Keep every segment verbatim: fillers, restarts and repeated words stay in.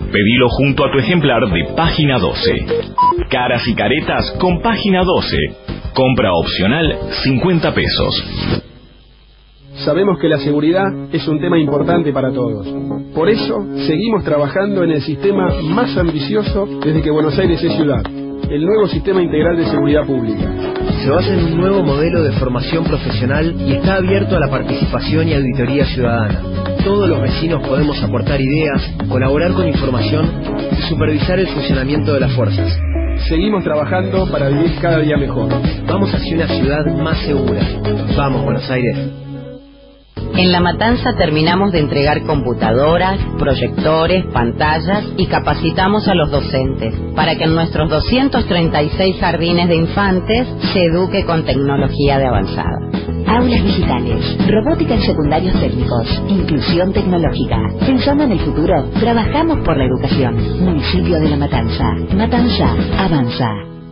Pedilo junto a tu ejemplar de Página doce. Caras y caretas con Página doce. Compra opcional cincuenta pesos. Sabemos que la seguridad es un tema importante para todos. Por eso, seguimos trabajando en el sistema más ambicioso desde que Buenos Aires es ciudad, el nuevo Sistema Integral de Seguridad Pública. Se basa en un nuevo modelo de formación profesional y está abierto a la participación y auditoría ciudadana. Todos los vecinos podemos aportar ideas, colaborar con información y supervisar el funcionamiento de las fuerzas. Seguimos trabajando para vivir cada día mejor. Vamos hacia una ciudad más segura. Vamos, Buenos Aires. En La Matanza terminamos de entregar computadoras, proyectores, pantallas y capacitamos a los docentes para que en nuestros doscientos treinta y seis jardines de infantes se eduque con tecnología de avanzada. Aulas digitales, robótica en secundarios técnicos, inclusión tecnológica. Pensando en el futuro, trabajamos por la educación. Municipio de La Matanza. Matanza, avanza.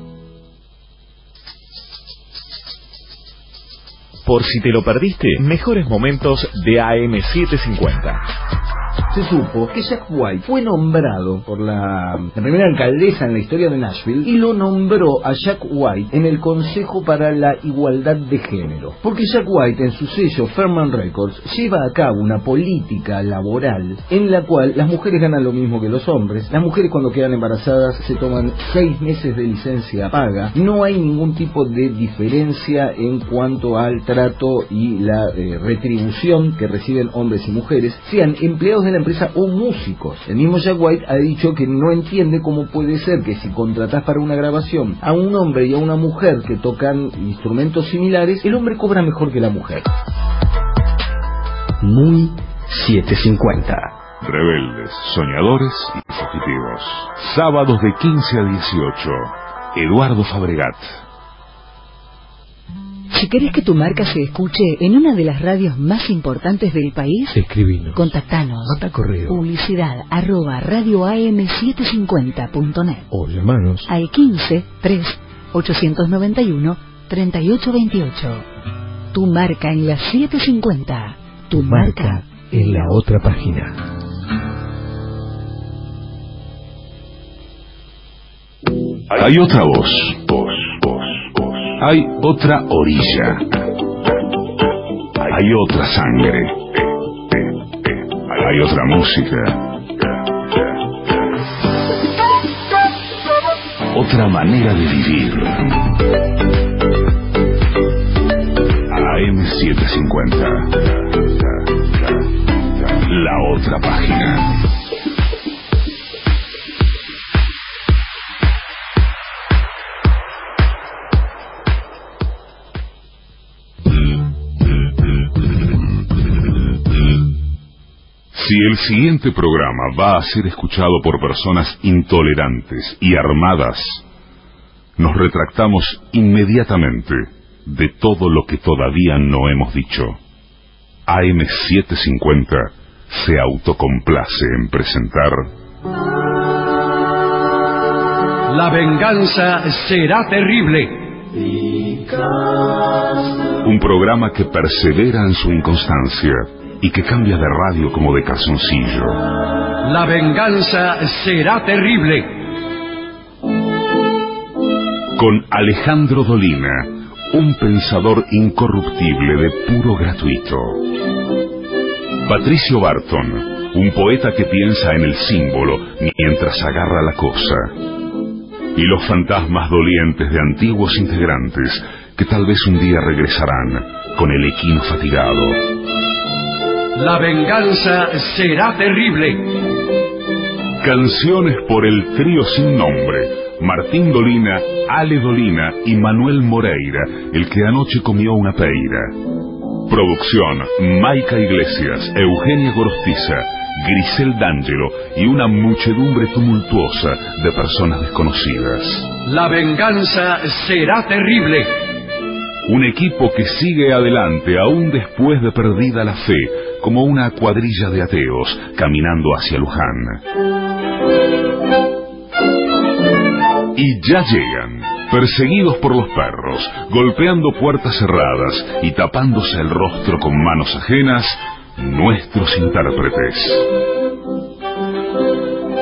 Por si te lo perdiste, mejores momentos de A M setecientos cincuenta. Se supo que Jack White fue nombrado por la, la primera alcaldesa en la historia de Nashville y lo nombró a Jack White en el Consejo para la Igualdad de Género. Porque Jack White en su sello Fairman Records lleva a cabo una política laboral en la cual las mujeres ganan lo mismo que los hombres. Las mujeres cuando quedan embarazadas se toman seis meses de licencia paga. No hay ningún tipo de diferencia en cuanto al trato y la eh, retribución que reciben hombres y mujeres, sean empleados de la empresa o músicos. El mismo Jack White ha dicho que no entiende cómo puede ser que si contratás para una grabación a un hombre y a una mujer que tocan instrumentos similares, el hombre cobra mejor que la mujer. Muy setecientos cincuenta. Rebeldes, soñadores y fugitivos. Sábados de quince a dieciocho. Eduardo Fabregat. Si querés que tu marca se escuche en una de las radios más importantes del país, escribinos. Contactanos. Manda correo. Publicidad arroba radio a m setecientos cincuenta punto net. O llamanos al quince, tres, ochocientos noventa y uno, treinta y ocho veintiocho. Tu marca en la setecientos cincuenta. Tu marca, marca en la otra página. Hay otra voz. Voz, voz, voz. Hay otra orilla. Hay otra sangre. Hay otra música. Otra manera de vivir. A M setecientos cincuenta. La otra página. Si el siguiente programa va a ser escuchado por personas intolerantes y armadas, nos retractamos inmediatamente de todo lo que todavía no hemos dicho. A M setecientos cincuenta se autocomplace en presentar... La venganza será terrible. Un programa que persevera en su inconstancia y que cambia de radio como de calzoncillo. La venganza será terrible. Con Alejandro Dolina, un pensador incorruptible de puro gratuito. Patricio Barton, un poeta que piensa en el símbolo mientras agarra la cosa. Y los fantasmas dolientes de antiguos integrantes que tal vez un día regresarán con el equino fatigado. La venganza será terrible. Canciones por el trío sin nombre. Martín Dolina, Ale Dolina y Manuel Moreira, el que anoche comió una peira. Producción, Maica Iglesias, Eugenia Gorostiza, Grisel D'Angelo y una muchedumbre tumultuosa de personas desconocidas. La venganza será terrible. Un equipo que sigue adelante aún después de perdida la fe, como una cuadrilla de ateos caminando hacia Luján. Y ya llegan, perseguidos por los perros, golpeando puertas cerradas y tapándose el rostro con manos ajenas, nuestros intérpretes.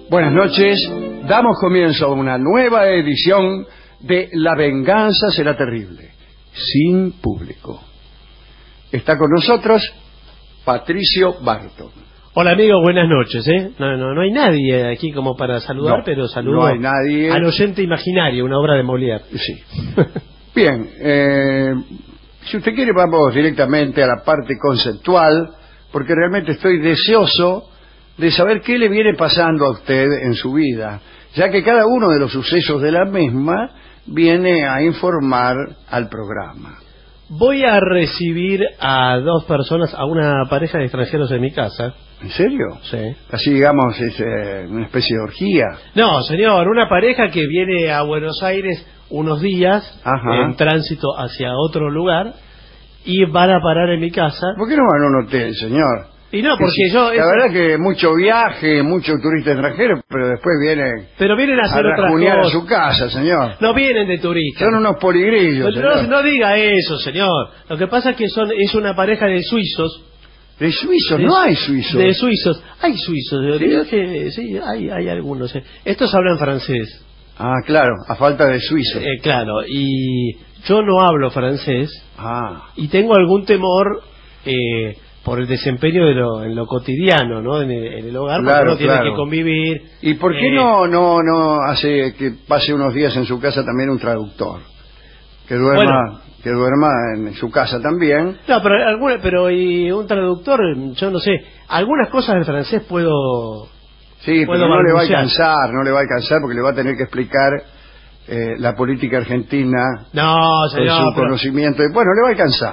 Buenas noches, damos comienzo a una nueva edición de La venganza será terrible, sin público. Está con nosotros Patricio Barton. Hola amigos, buenas noches. ¿eh? No, no, no hay nadie aquí como para saludar, no, pero saludo no hay nadie. Al oyente imaginario, una obra de Molière. Sí. Bien, eh, si usted quiere vamos directamente a la parte conceptual, porque realmente estoy deseoso de saber qué le viene pasando a usted en su vida, ya que cada uno de los sucesos de la misma viene a informar al programa. Voy a recibir a dos personas, a una pareja de extranjeros en mi casa. ¿En serio? Sí. Así, digamos, es eh, una especie de orgía. No, señor, una pareja que viene a Buenos Aires unos días, Ajá, en tránsito hacia otro lugar, y van a parar en mi casa. ¿Por qué no van a un hotel, señor? Y no, porque sí, yo... La es... verdad que mucho viaje, mucho turista extranjero, pero después vienen... Pero vienen a hacer a otras rajunear cosas. a su casa, señor. No vienen de turistas. Son unos poligrillos, no, señor. no diga eso, señor. Lo que pasa es que son es una pareja de suizos. ¿De suizos? De, no hay suizos. De suizos. Hay suizos. ¿Sí? Creo que, sí, hay, hay algunos. eh. Estos hablan francés. Ah, claro, a falta de suizos. Eh, claro, y yo no hablo francés. Ah. Y tengo algún temor... Eh, por el desempeño de lo, en lo cotidiano, ¿no? En el, en el hogar, claro, porque uno tiene claro. que convivir. ¿Y por qué eh, no no no hace que pase unos días en su casa también un traductor? Que duerma bueno, que duerma en su casa también. No, pero alguna, pero y un traductor, yo no sé, algunas cosas del francés puedo. Sí, puedo pero no le va a balbucear. alcanzar, no le va a alcanzar porque le va a tener que explicar eh, la política argentina. No, señor. Con su pero... conocimiento. Bueno, le va a alcanzar.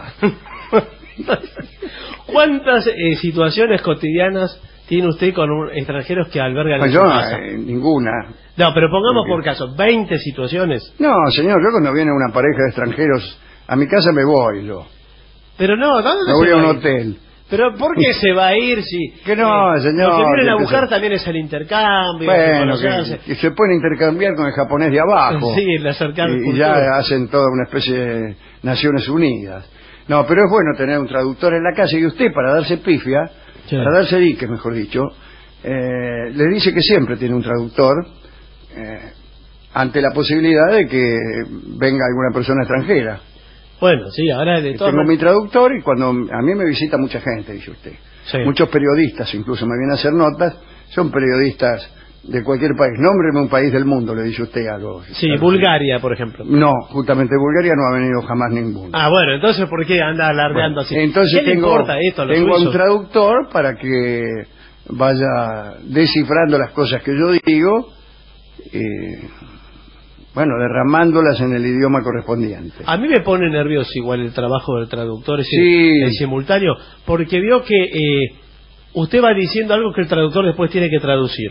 ¿Cuántas eh, situaciones cotidianas tiene usted con un, extranjeros que albergan Pues en yo, su casa? eh, ninguna. No, pero pongamos Porque... por caso, veinte situaciones. No, señor, yo cuando viene una pareja de extranjeros a mi casa me voy yo. Pero no, ¿dónde me voy se a un va a ir? hotel. Pero ¿por qué se va a ir si...? Que no, eh, señor. Lo que vienen a que buscar se... también es el intercambio. Bueno, que, que se pueden intercambiar con el japonés de abajo. Sí, el acercar y, y cultura. ya hacen toda una especie de Naciones Unidas. No, pero es bueno tener un traductor en la casa y usted, para darse pifia, sí. para darse dique, mejor dicho, eh, le dice que siempre tiene un traductor eh, ante la posibilidad de que venga alguna persona extranjera. Bueno, sí, ahora de todo. Tengo mi traductor y cuando a mí me visita mucha gente, dice usted. Sí. Muchos periodistas incluso me vienen a hacer notas, son periodistas de cualquier país. Nómbreme un país del mundo, le dice usted algo. Sí, Bulgaria, por ejemplo. No, justamente Bulgaria no ha venido jamás ninguno. Ah, bueno, entonces ¿por qué anda alardeando bueno, así? Entonces ¿Qué tengo, le importa esto a los tengo suizos? un traductor para que vaya descifrando las cosas que yo digo, eh, bueno, derramándolas en el idioma correspondiente. A mí me pone nervioso igual el trabajo del traductor, ese, sí. el simultáneo, porque veo que eh, usted va diciendo algo que el traductor después tiene que traducir.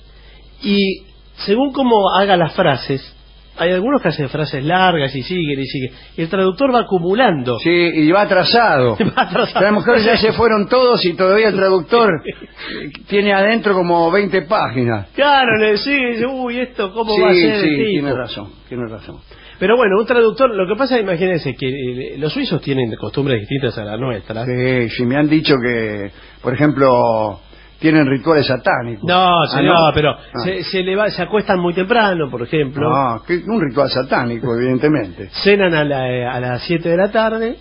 Y según cómo haga las frases, hay algunos que hacen frases largas y siguen y siguen. Y el traductor va acumulando. Sí, y va atrasado. va atrasado. A lo mejor ya se fueron todos y todavía el traductor tiene adentro como veinte páginas. Claro, le sí, uy, esto cómo sí, va a ser sí, el tipo. tiene razón, tiene razón. Pero bueno, un traductor, lo que pasa, imagínense que eh, los suizos tienen costumbres distintas a las nuestras. Sí, sí, me han dicho que, por ejemplo, tienen rituales satánicos. No, señor, ah, ¿no? pero ah. se, se, le va, se acuestan muy temprano, por ejemplo. No, que un ritual satánico, evidentemente. Cenan a, la, a las siete de la tarde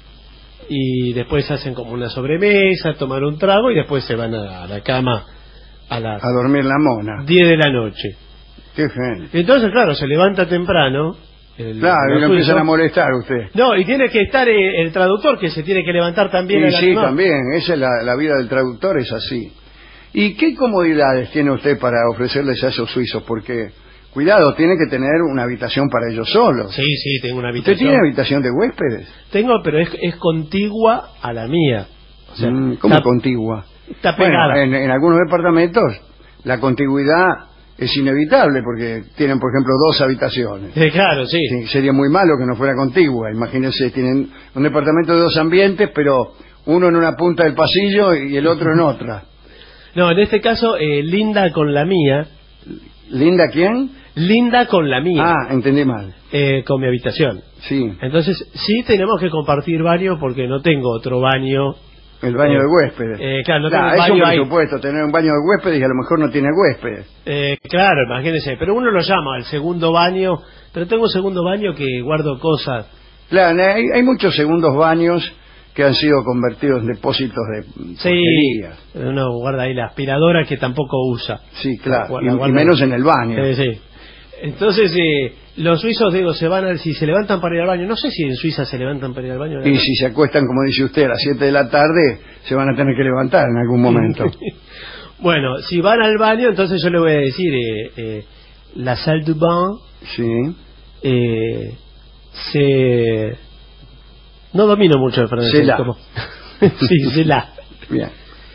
y después hacen como una sobremesa, toman un trago y después se van a, a la cama a las a dormir la mona. diez de la noche. Qué gente. Entonces, claro, se levanta temprano. El, claro, y lo empiezan a molestar a usted. No, y tiene que estar el, el traductor que se tiene que levantar también sí, a la sí, misma. también, esa es la, la vida del traductor, es así. ¿Y qué comodidades tiene usted para ofrecerles a esos suizos? Porque, cuidado, tiene que tener una habitación para ellos solos. Sí, sí, tengo una habitación. ¿Usted tiene habitación de huéspedes? Tengo, pero es, es contigua a la mía. O sea, mm, ¿Cómo está, contigua? Está pegada. Bueno, en, en algunos departamentos la contigüidad es inevitable porque tienen, por ejemplo, dos habitaciones. Eh, claro, sí. sí. Sería muy malo que no fuera contigua. Imagínense, tienen un departamento de dos ambientes, pero uno en una punta del pasillo y el otro en otra. No, en este caso, eh, linda con la mía. ¿Linda quién? Linda con la mía. Ah, entendí mal. Eh, con mi habitación. Sí. Entonces, sí tenemos que compartir baño porque no tengo otro baño El baño eh, de huéspedes. Eh, claro, no claro, tiene es un baño ahí. presupuesto tener un baño de huéspedes y a lo mejor no tiene huéspedes. Eh, claro, imagínense, pero uno lo llama el segundo baño, pero tengo un segundo baño que guardo cosas. Claro, hay, hay muchos segundos baños que han sido convertidos en depósitos de Sí, porquerías. uno guarda ahí la aspiradora que tampoco usa. Sí, claro, La y, guarda- y menos en el baño. Sí, sí. Entonces, eh, los suizos, digo, se van al, si se levantan para ir al baño, no sé si en Suiza se levantan para ir al baño. ¿no? Y si se acuestan, como dice usted, a las siete de la tarde, se van a tener que levantar en algún momento. Bueno, si van al baño, entonces yo le voy a decir, eh, eh, la salle du bain, Sí. eh, se... No domino mucho el francés. C'est là. ¿cómo? Sí, c'est là. Bien.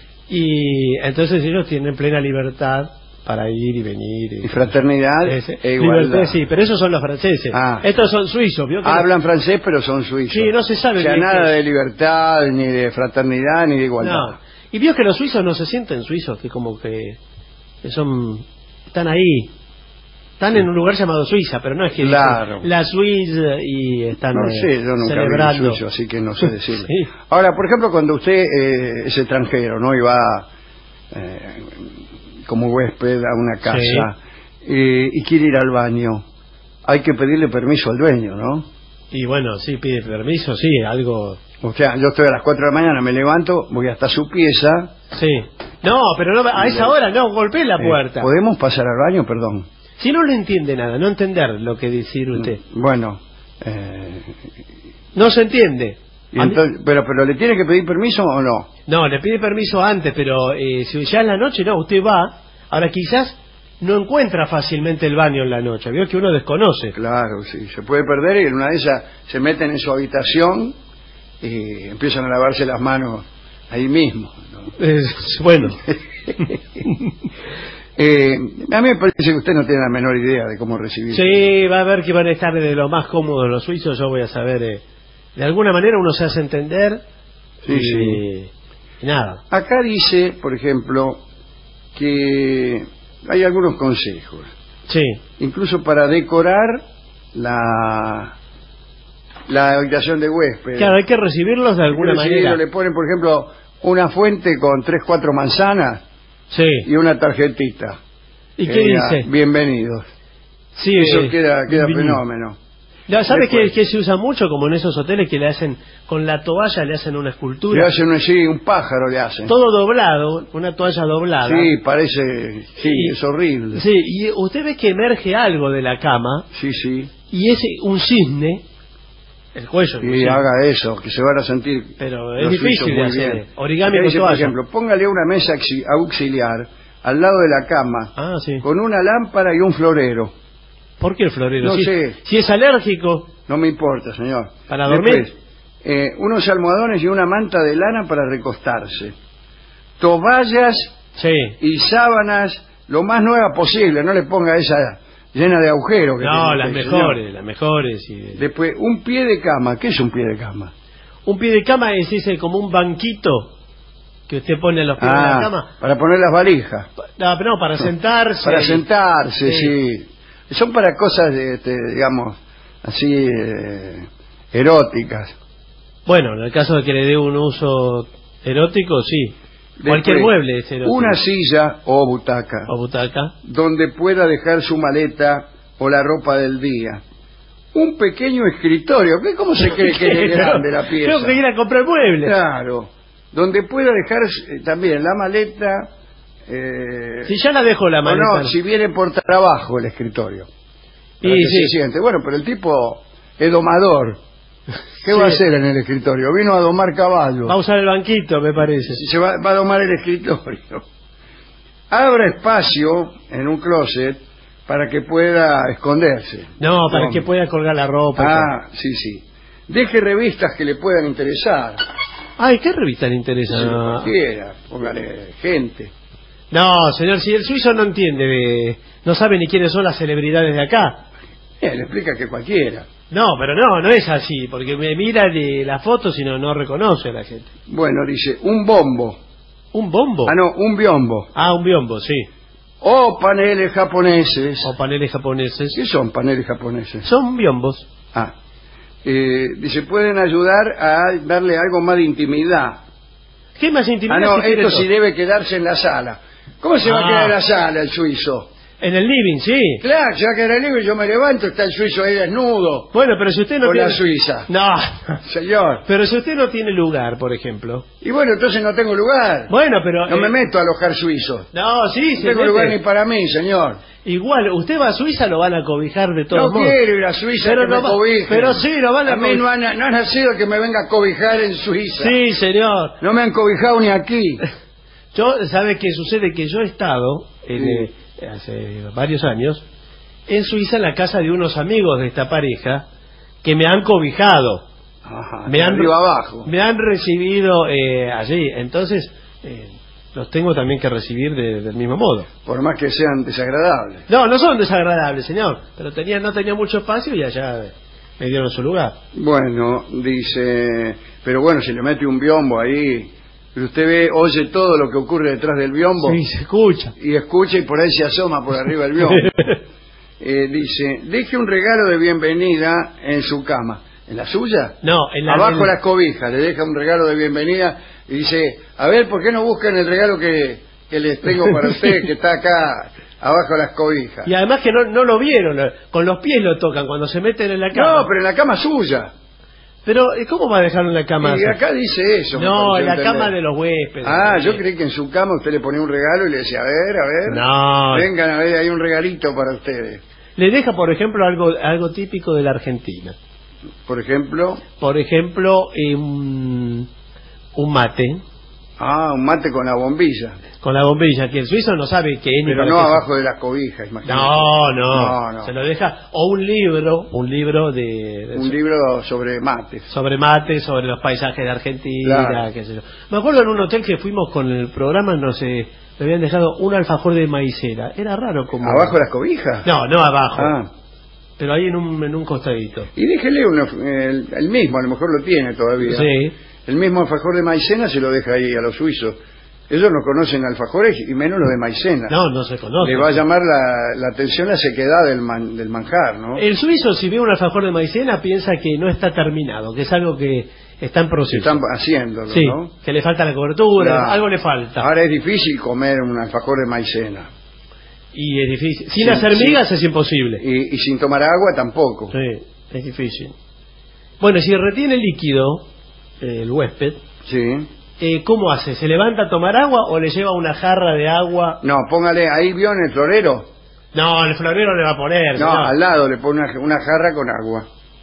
Y entonces ellos tienen plena libertad para ir y venir. Y fraternidad Ese- e igualdad. libertad, sí, pero esos son los franceses. Ah. Estos son suizos, ¿vio? Que Hablan francés, pero son suizos. Sí, no se sabe O sea, bien nada qué- de libertad, ni de fraternidad, ni de igualdad. No. Y vio que los suizos no se sienten suizos, que como que, que son... Están ahí. Están en un lugar llamado Suiza, pero no es que Claro. dicen la Suiza y están No eh, sé, yo nunca vi celebrando. un suizo, así que no sé decirle. Sí. Ahora, por ejemplo, cuando usted eh, es extranjero, ¿no? Y va eh, como huésped a una casa eh, y quiere ir al baño, hay que pedirle permiso al dueño, ¿no? Y bueno, sí, pide permiso, sí, algo... O sea, yo estoy a las cuatro de la mañana, me levanto, voy hasta su pieza. Sí. No, pero no, a esa hora no, golpee la eh, puerta. ¿Podemos pasar al baño? Perdón. Si no le entiende nada, no entender lo que decir usted. Bueno, eh, No se entiende. y A mí- entonces, pero, pero ¿le tiene que pedir permiso o no? No, le pide permiso antes, pero eh, si ya en la noche no, usted va. Ahora quizás no encuentra fácilmente el baño en la noche. Veo que uno desconoce. Claro, sí, se puede perder y en una de esas se meten en su habitación y empiezan a lavarse las manos ahí mismo, ¿no? Es- bueno. eh, a mí me parece que usted no tiene la menor idea de cómo recibir. Sí, va a ver que van a estar de lo más cómodos los suizos. Yo voy a saber. eh, de alguna manera uno se hace entender. Sí, y, sí. y nada. Acá dice, por ejemplo, que hay algunos consejos, Sí. incluso para decorar la la habitación de huésped. Claro, hay que recibirlos de alguna Quiero decir, manera. le ponen, por ejemplo, una fuente con tres, cuatro manzanas Sí. y una tarjetita. ¿Y que qué diga, dice? Bienvenidos. Sí, Eso eh, queda, queda bienvenido. fenómeno. Ya, ¿sabe Después. que, que se usa mucho? Como en esos hoteles que le hacen, con la toalla le hacen una escultura. Le hacen un, sí, un pájaro le hacen. Todo doblado, una toalla doblada. Sí, parece, sí, Y- es horrible. Sí, y usted ve que emerge algo de la cama, Sí, sí. y es un cisne, el cuello. Y sí. haga eso, que se van a sentir. Pero es los difícil suizos de muy hacer. bien. Origami Acá con dice, por toalla. ejemplo, póngale una mesa auxi- auxiliar al lado de la cama Ah, sí. con una lámpara y un florero. ¿Por qué el florero? No si, sé. si es alérgico, No me importa, señor. ¿Para dormir? Después, eh, unos almohadones y una manta de lana para recostarse. Toallas sí. y sábanas lo más nueva posible. No le ponga esa llena de agujeros. que No, tiene las usted, mejores, señor. las mejores. Y... Después, un pie de cama. ¿Qué es un pie de cama? Un pie de cama es ese como un banquito que usted pone a los pies de la Ah, cama. para poner las valijas. No, pero no, para sentarse. Para y- sentarse, Sí. sí. Son para cosas, de, este, digamos, así, eh, eróticas. Bueno, en el caso de que le dé un uso erótico, sí. Cualquier Después, mueble es erótico. una silla o butaca O butaca. donde pueda dejar su maleta o la ropa del día. Un pequeño escritorio. ¿Qué- ¿Cómo se cree que es grande la pieza? Tengo que ir a comprar muebles. Claro. Donde pueda dejar eh, también la maleta. Eh, Si ya la dejo la o maleta. no, si viene por trabajo el escritorio. Para Y que sí. se siente. Bueno, pero el tipo es domador. ¿Qué va a Sí. hacer en el escritorio? Vino a domar caballos. Va a usar el banquito, me parece. Se va, va a domar el escritorio. Abra espacio en un closet para que pueda esconderse. No, para ¿Cómo? que pueda colgar la ropa. y Ah, sí, sí. Deje revistas que le puedan interesar. todo. Ay, ¿qué revista le interesa? Sí, No. cualquiera. Póngale gente. No, señor, si el suizo no entiende, de- no sabe ni quiénes son las celebridades de acá. Eh, le explica que cualquiera. No, pero no, no es así, porque me mira de la foto si no, no reconoce a la gente. Bueno, dice, un bombo. ¿Un bombo? Ah, no, un biombo. Ah, un biombo, sí. O paneles japoneses. O paneles japoneses. ¿Qué son paneles japoneses? Son biombos. Ah. Eh, dice, pueden ayudar a darle algo más de intimidad. ¿Qué más intimidad? Ah, no, si quiere esto todo? sí debe quedarse en la sala. ¿Cómo se va a Ah. quedar en la sala el suizo? En el living, sí. Claro, se va a quedar en el living, yo me levanto, está el suizo ahí desnudo. Bueno, pero si usted no Con tiene... la suiza. No. Señor. Pero si usted no tiene lugar, por ejemplo. Y bueno, entonces no tengo lugar. Bueno, pero... No eh, me meto a alojar suizos. No, sí, No se tengo mete. lugar ni para mí, señor. Igual, usted va a Suiza, lo van a cobijar de todos No modos. quiero ir a Suiza Pero que no me va- cobijen. pero sí, lo van a A mí cobijar. no, han- no ha nacido que me venga a cobijar en Suiza. Sí, señor. No me han cobijado ni aquí. Yo, ¿sabe qué sucede? Que yo he estado, en, Sí. eh, hace varios años, en Suiza en la casa de unos amigos de esta pareja que me han cobijado. Ajá, me de han, arriba abajo. Me han recibido eh, allí. Entonces, eh, los tengo también que recibir de- del mismo modo. Por más que sean desagradables. No, no son desagradables, señor. Pero tenía, no tenía mucho espacio y allá eh, me dieron su lugar. Bueno, dice, pero bueno, si le mete un biombo ahí, pero usted ve, oye todo lo que ocurre detrás del biombo. Sí, se escucha. Y escucha y por ahí se asoma por arriba del biombo. Eh, dice, deje un regalo de bienvenida en su cama. ¿En la suya? No, en la... Abajo en- las cobijas, le deja un regalo de bienvenida y dice, a ver, ¿por qué no buscan el regalo que, que les tengo para usted, que está acá, abajo las cobijas? Y además que no, no lo vieron, lo- con los pies lo tocan cuando se meten en la cama. No, pero en la cama suya. Pero, ¿eh, ¿cómo va a dejarlo en la cama? Y acá dice eso. me No, en pareció la entender. cama de los huéspedes. Ah, yo creí que en su cama usted le ponía un regalo y le decía, a ver, a ver. No. Vengan a ver, hay un regalito para ustedes. Le deja, por ejemplo, algo algo típico de la Argentina. Por ejemplo, Por ejemplo, eh, un, un mate ah, un mate con la bombilla. con la bombilla, que el suizo no sabe qué es ni Pero para no qué se- abajo de las cobijas, imagínate. No, no, No, no. se lo deja. O un libro, un libro de... de- Un libro sobre mates. sobre mate, sobre los paisajes de Argentina, Claro. qué sé yo. Me acuerdo en un hotel que fuimos con el programa, no sé, me habían dejado un alfajor de maicena. Era raro como... ¿Abajo de las cobijas? No, no abajo. Ah, Pero ahí en un, en un costadito. y déjele uno, el, el mismo, a lo mejor lo tiene todavía. Sí. El mismo alfajor de maicena se lo deja ahí a los suizos. Ellos no conocen alfajores y menos los de maicena. No, no se conoce. Le va a llamar la, la atención la sequedad del, man- del manjar, ¿no? El suizo, si ve un alfajor de maicena, piensa que no está terminado, que es algo que está en proceso. Están haciéndolo, Sí, ¿no? que le falta la cobertura, Claro. algo le falta. Ahora es difícil comer un alfajor de maicena. Y es difícil. Sin Sí, hacer sí. migas es imposible. Y, y sin tomar agua tampoco. Sí, es difícil. Bueno, si retiene líquido, eh, el huésped, Sí. eh, ¿cómo hace? ¿Se levanta a tomar agua o le lleva una jarra de agua? No, póngale, ahí vio en el florero. No, el florero le va a poner. No, señor. al lado le pone una, una jarra con agua.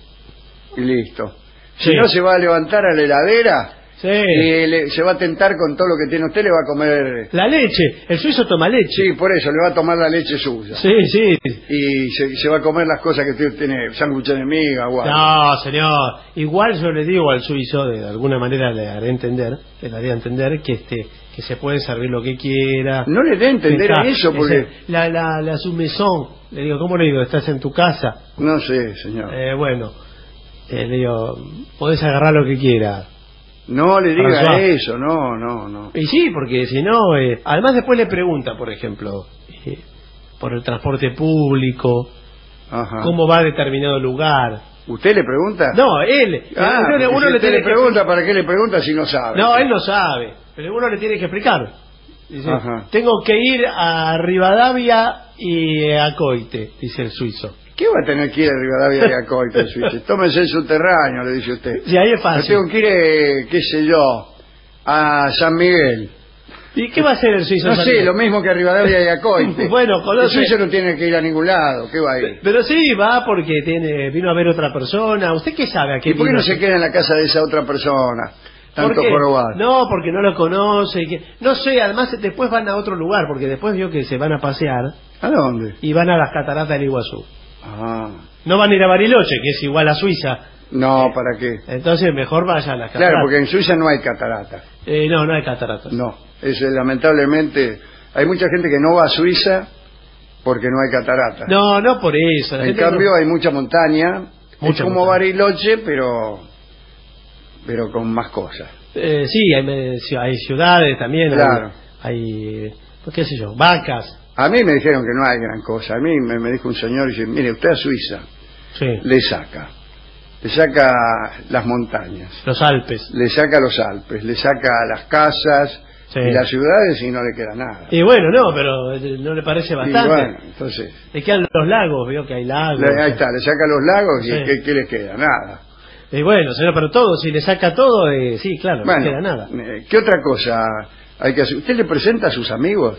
Y listo. Si Sí. no, se va a levantar a la heladera Sí. y le- se va a tentar con todo lo que tiene usted, le va a comer. La leche, el suizo toma leche. Sí, por eso, le va a tomar la leche suya. Sí, sí. Y se, se va a comer las cosas que usted tiene, sándwiches de miga, guau. No, señor. Igual yo le digo al suizo, de alguna manera le haré entender, le haré entender que este que se puede servir lo que quiera. No le dé a entender Está- eso porque... ese- la la la su maison, le digo, ¿cómo le digo? ¿Estás en tu casa? No sé, señor. Eh, bueno, eh, le digo, podés agarrar lo que quieras. No le diga François. eso, no, no, no. Y sí, porque si no, eh, además después le pregunta, por ejemplo, eh, por el transporte público, Ajá. cómo va a determinado lugar. ¿Usted le pregunta? No, él. Ah, uno, le- porque uno si le usted tiene le que- pregunta, ¿para qué le pregunta si no sabe? No, él no sabe, pero uno le tiene que explicar. Dice, Ajá. tengo que ir a Rivadavia y a Coite, dice el suizo. ¿Qué va a tener que ir a Rivadavia y a Coita, el suizo? Tómese el subterráneo, le dice usted. Sí, ahí es Yo fácil. tengo que ir, eh, qué sé yo, a San Miguel. ¿Y qué va a hacer el suizo? No en San sé, Miguel? lo mismo que a Rivadavia y a Coite. Bueno, El conoce. suizo no tiene que ir a ningún lado, ¿qué va a ir? Pero sí, va porque tiene, vino a ver otra persona. ¿Usted qué sabe a qué ¿Y por qué vino? no se queda en la casa de esa otra persona? ¿Por Tanto qué? jorobado. No, porque no lo conoce. y que- No sé, además después van a otro lugar, porque después vio que se van a pasear ¿A dónde? y van a las cataratas del Iguazú. Ah, No van a ir a Bariloche, que es igual a Suiza. no, ¿para qué? Entonces mejor vaya a las cataratas. Claro, porque en Suiza no hay catarata. Eh, no, no hay cataratas. No, eso es, lamentablemente, hay mucha gente que no va a Suiza porque no hay catarata. No, no por eso. la En gente cambio no- hay mucha montaña, Mucha es como montaña. Bariloche, pero pero con más cosas. Eh, sí, hay, me- ci- hay ciudades también. hay- Claro. Hay, pues, qué sé yo, vacas. A mí me dijeron que no hay gran cosa. A mí me, me dijo un señor, dice, mire, usted a Suiza Sí. le saca le saca las montañas, los Alpes, le saca los Alpes, le saca las casas, sí, y las ciudades, y no le queda nada. Y bueno, no, pero no le parece bastante. Y bueno, entonces, le quedan los lagos, veo que hay lagos. Le, ahí está, le saca los lagos, sí, y ¿qué, qué le queda? Nada. Y bueno, señor, pero todo, si le saca todo, eh, sí, claro, bueno, no le queda nada. ¿Qué otra cosa hay que hacer? ¿Usted le presenta a sus amigos?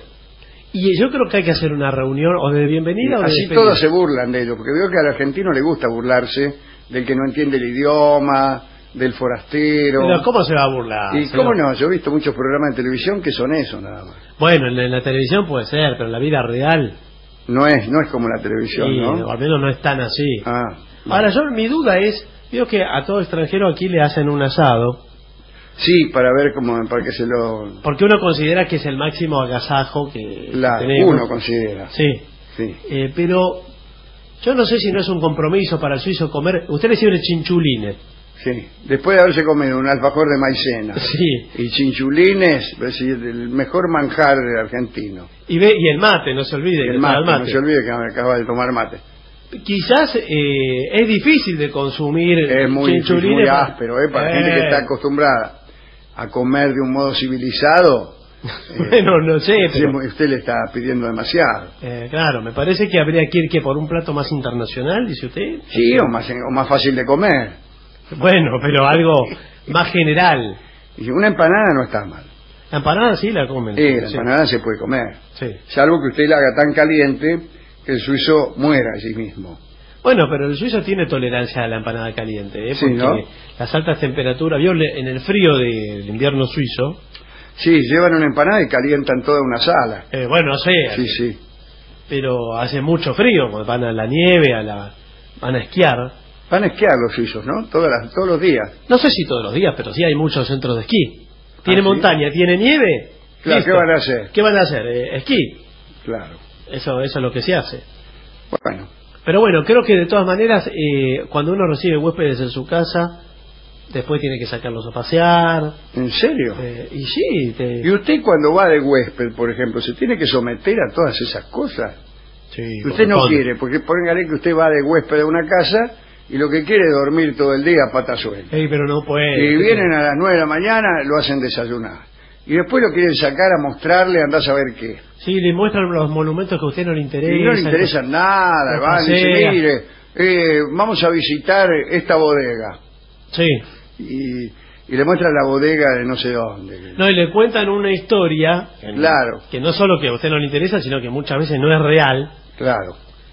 Y yo creo que hay que hacer una reunión o de bienvenida o de así despedida. Todos se burlan de ellos, porque veo que al argentino le gusta burlarse del que no entiende el idioma, del forastero. Pero ¿cómo se va a burlar? ¿Y cómo no? Yo he visto muchos programas de televisión que son eso nada más. Bueno, en la, en la televisión puede ser, pero en la vida real no es no es como la televisión, sí, ¿no? O al menos no es tan así. Ah, Ahora, yo mi duda es, veo que a todo extranjero aquí le hacen un asado. Sí, para ver cómo, para que se lo... Porque uno considera que es el máximo agasajo que claro, tenemos. Uno considera. Sí. Sí. Eh, pero yo no sé si no es un compromiso para el suizo comer. Usted le sirve chinchulines. Sí. Después de haberse comido un alfajor de maicena. Sí. Y chinchulines, es decir, el mejor manjar argentino. Y ve y el mate, no se olvide. El que mate, mate, no se olvide que acaba de tomar mate. Quizás eh, es difícil de consumir es muy, chinchulines. muy áspero, ¿eh? Para eh. gente que está acostumbrada a comer de un modo civilizado. Bueno, no sé, pero... usted le está pidiendo demasiado. Eh, claro, me parece que habría que ir que por un plato más internacional, dice usted. Sí, o más, o más fácil de comer. Bueno, pero algo más general. Y una empanada no está mal. La empanada sí la comen. Sí, la empanada se puede comer. Sí. Salvo que usted la haga tan caliente que el suizo muera a sí mismo. Bueno, pero el suizo tiene tolerancia a la empanada caliente, ¿eh? Porque sí, ¿no? Las altas temperaturas, vio en el frío del invierno suizo. Sí, llevan una empanada y calientan toda una sala. Eh, bueno, no sé. Sí, sí. Pero hace mucho frío, van a la nieve, a la, van a esquiar. Van a esquiar los suizos, ¿no? Todas las, todos los días. No sé si todos los días, pero sí hay muchos centros de esquí. Tiene ¿Ah, montaña, sí? tiene nieve. Claro, listo. ¿qué van a hacer? ¿Qué van a hacer? Eh, esquí. Claro. Eso, eso es lo que se hace. Bueno. Pero bueno, creo que de todas maneras, eh, cuando uno recibe huéspedes en su casa, después tiene que sacarlos a pasear. ¿En serio? Eh, y sí. Te... ¿Y usted cuando va de huésped, por ejemplo, se tiene que someter a todas esas cosas? Sí. Usted no quiere, porque póngale que usted va de huésped a una casa y lo que quiere es dormir todo el día a pata suelta. Ey, pero no puede. Y vienen a las nueve de la mañana, lo hacen desayunar. Y después lo quieren sacar a mostrarle, andás a ver qué. Sí, le muestran los monumentos que a usted no le interesan. Y no le interesan nada, van y dicen, mire, eh, vamos a visitar esta bodega. Sí. Y, y le muestran la bodega de no sé dónde. No, y le cuentan una historia. Claro. Que no solo que a usted no le interesa, sino que muchas veces no es real. Claro.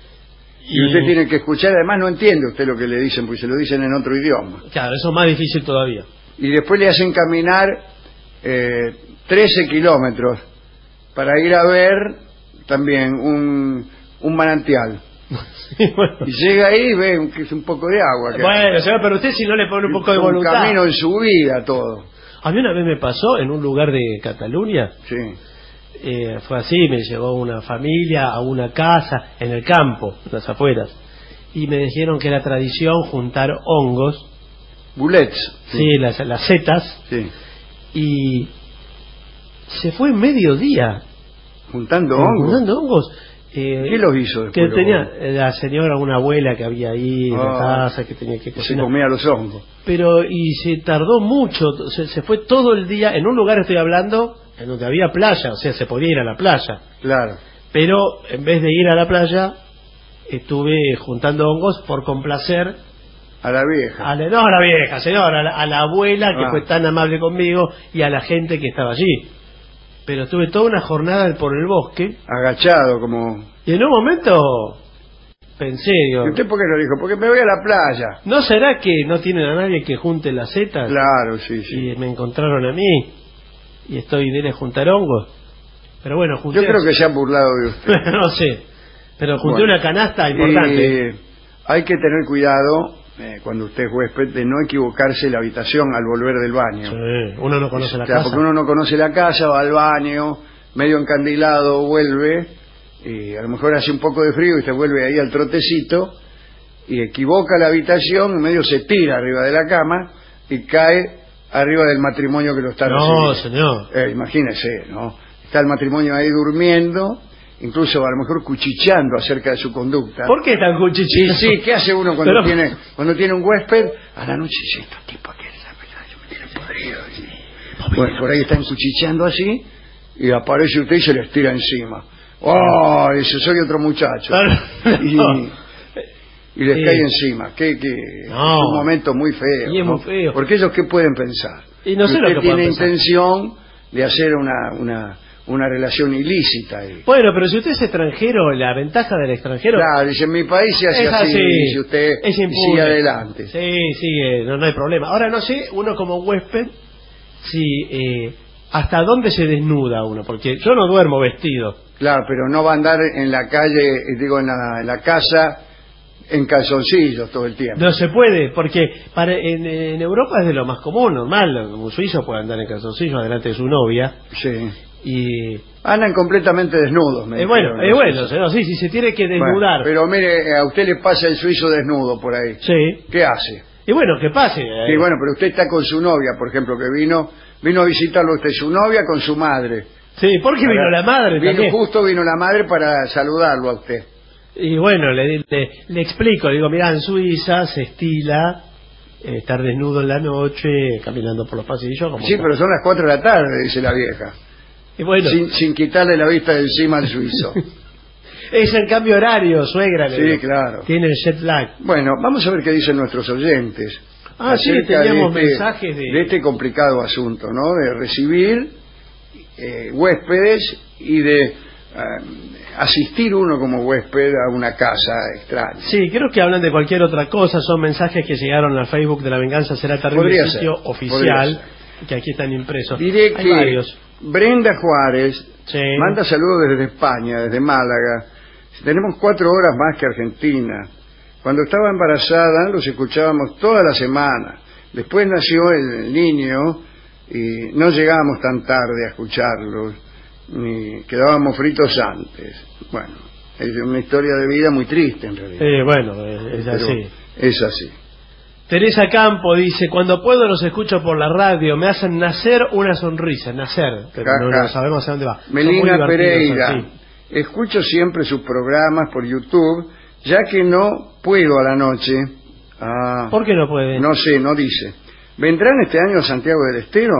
Y, y usted tiene que escuchar, además no entiende usted lo que le dicen, porque se lo dicen en otro idioma. Claro, eso es más difícil todavía. Y después le hacen caminar eh, trece kilómetros para ir a ver también un, un manantial. Sí, bueno. Y llega ahí y ve un, que es un poco de agua. Bueno, señor, pero usted si no le pone un poco de un voluntad. Un camino en su vida todo. A mí una vez me pasó en un lugar de Cataluña. Sí. Eh, fue así, me llevó una familia a una casa en el campo, en las afueras. Y me dijeron que era tradición juntar hongos. Bullets. Sí, sí las, las setas. Sí. Y se fue mediodía. ¿Juntando hongos? Juntando hongos. Eh, ¿Qué los hizo después? Que tenía la señora, una abuela que había ahí en oh, la casa, que tenía que cocinar. Se comía los hongos. Pero, y se tardó mucho, se, se fue todo el día, en un lugar estoy hablando, en donde había playa, o sea, se podía ir a la playa. Claro. Pero, en vez de ir a la playa, estuve juntando hongos por complacer... A la vieja. A la, no a la vieja, señora, a la, a la abuela que ah. fue tan amable conmigo y a la gente que estaba allí. Pero estuve toda una jornada por el bosque. Agachado, como... Y en un momento pensé, digo... ¿Y usted por qué lo dijo? Porque me voy a la playa. ¿No será que no tienen a nadie que junte las setas? Claro, sí, sí. Y me encontraron a mí. Y estoy de juntar hongos. Pero bueno, junté... Yo creo que se han burlado de usted. No sé. Pero junté bueno, una canasta importante. Eh, hay que tener cuidado... Eh, cuando usted es huésped, de no equivocarse la habitación al volver del baño. Sí, uno no conoce la o sea, casa. Porque uno no conoce la casa, va al baño, medio encandilado, vuelve, y a lo mejor hace un poco de frío y se vuelve ahí al trotecito, y equivoca la habitación, medio se tira arriba de la cama, y cae arriba del matrimonio que lo está recibiendo. No, señor. Eh, imagínese, ¿no? Está el matrimonio ahí durmiendo, incluso a lo mejor cuchicheando acerca de su conducta. ¿Por qué tan cuchicheando? Sí, sí, ¿qué hace uno cuando Pero... tiene cuando tiene un huésped? A la noche dice, estos tipos que me tienen podrido. Bueno, por ahí están cuchicheando así y aparece usted y se les tira encima. ¡Oh! Dice, soy otro muchacho. Y, y les Sí. cae encima. Que, que No. es un momento muy feo. Y es ¿no? muy feo. Porque ellos, ¿qué pueden pensar? Y no sé Que lo usted que tiene pueden pensar. intención de hacer una, una, una relación ilícita ahí. Bueno, pero si usted es extranjero, la ventaja del extranjero... Claro, dice, en mi país se hace es así, así, dice usted, es y impune. sigue adelante. Sí, sí, eh, no, no hay problema. Ahora no sé, uno como huésped, si eh, hasta dónde se desnuda uno, porque yo no duermo vestido. Claro, pero no va a andar en la calle, eh, digo, en la, en la casa, en calzoncillos todo el tiempo. No se puede, porque para, en, en Europa es de lo más común, normal. Un suizo puede andar en calzoncillos delante de su novia. Sí. Y... Andan completamente desnudos, me Es bueno, dijeron, es los bueno, suizos. señor, sí, sí, se tiene que Bueno, desnudar. pero mire, a usted le pasa el suizo desnudo por ahí. Sí. ¿Qué hace? Y bueno, que pase. eh. Sí, bueno, pero usted está con su novia, por ejemplo, que vino vino a visitarlo usted, su novia con su madre. Sí, ¿por qué vino la madre Vino también? justo, vino la madre para saludarlo a usted. Y bueno, le, le, le explico, le digo, mirá, en Suiza se estila eh, estar desnudo en la noche, caminando por los pasillos. Como Sí, pero son las cuatro de la tarde, dice la vieja. Y bueno, Sin, sin quitarle la vista de encima al suizo. es el cambio horario, suegra. le Sí, digo. claro. Tiene el jet lag. Bueno, vamos a ver qué dicen nuestros oyentes. Ah, sí, acerca teníamos de este, mensajes de... de este complicado asunto, ¿no? De recibir eh, huéspedes y de eh, asistir uno como huésped a una casa extraña. Sí, creo que hablan de cualquier otra cosa, son mensajes que llegaron al Facebook de La Venganza Será Terrible, Podría sitio ser, podría oficial, que aquí están impresos. Diré Hay que varios. Brenda Juárez Sí. manda saludos desde España, desde Málaga. Tenemos cuatro horas más que Argentina. Cuando estaba embarazada los escuchábamos toda la semana. Después nació el niño y no llegábamos tan tarde a escucharlos, ni quedábamos fritos antes. Bueno, es una historia de vida muy triste en realidad. Eh, bueno, eh, es Pero así. es así. Teresa Campo dice, cuando puedo los escucho por la radio, me hacen nacer una sonrisa, nacer, pero Ja, no, ja. no sabemos hacia dónde va. Son muy Melina divertidos, Pereira, así. escucho siempre sus programas por YouTube, ya que no puedo a la noche. Ah, ¿Por qué no puede? no sé, no dice. ¿Vendrán este año a Santiago del Estero?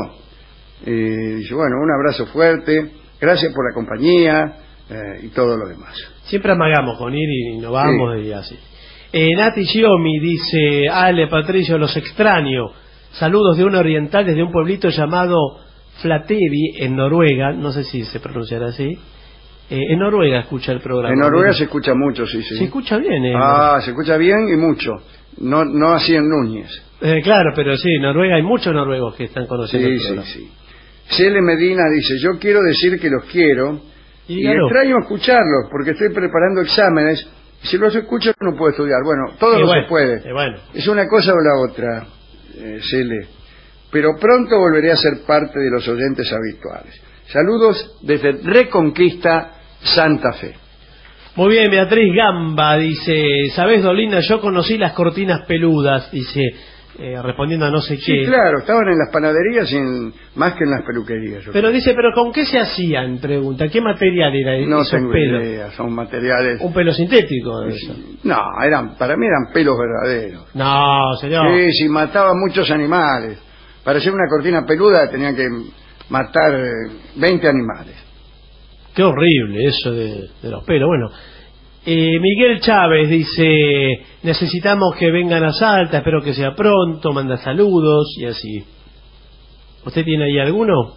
Eh, dice, bueno, un abrazo fuerte, gracias por la compañía eh, y todo lo demás. Siempre amagamos con ir y no vamos Sí. y así. Eh, Nati Giomi dice, Ale, Patricio, los extraño. Saludos de un oriental desde un pueblito llamado Flateri, en Noruega. No sé si se pronunciará así. Eh, en Noruega escucha el programa. En Noruega ¿no? se escucha mucho, sí, sí. Se escucha bien. Eh, Ah, se escucha bien y mucho. No, no así en Núñez. Eh, claro, pero sí, en Noruega hay muchos noruegos que están conociendo el Sí, sí, programa. sí. Cele Medina dice, yo quiero decir que los quiero Y y dígalo. extraño escucharlos porque estoy preparando exámenes. Si los escucho no puedo estudiar. Bueno, todo Y no bueno, se puede. y bueno. Es una cosa o la otra, eh, Cele. Pero pronto volveré a ser parte de los oyentes habituales. Saludos desde Reconquista, Santa Fe. Muy bien, Beatriz Gamba dice, ¿sabés, Dolina? Yo conocí las cortinas peludas, dice, eh, respondiendo a no sé Sí, qué. claro, estaban en las panaderías y en- más que en las peluquerías. yo Pero creo. dice, ¿pero con qué se hacían? Pregunta, ¿qué material era no esos tengo pelos? idea, son materiales... Un pelo sintético. Eso. No, eran, para mí eran pelos verdaderos. No, señor. Sí, sí, mataban muchos animales. Para hacer una cortina peluda tenían que matar eh, veinte animales. Qué horrible eso de, de los pelos. Bueno, eh, Miguel Chávez dice, necesitamos que vengan a Salta, espero que sea pronto, manda saludos y así. ¿Usted tiene ahí alguno?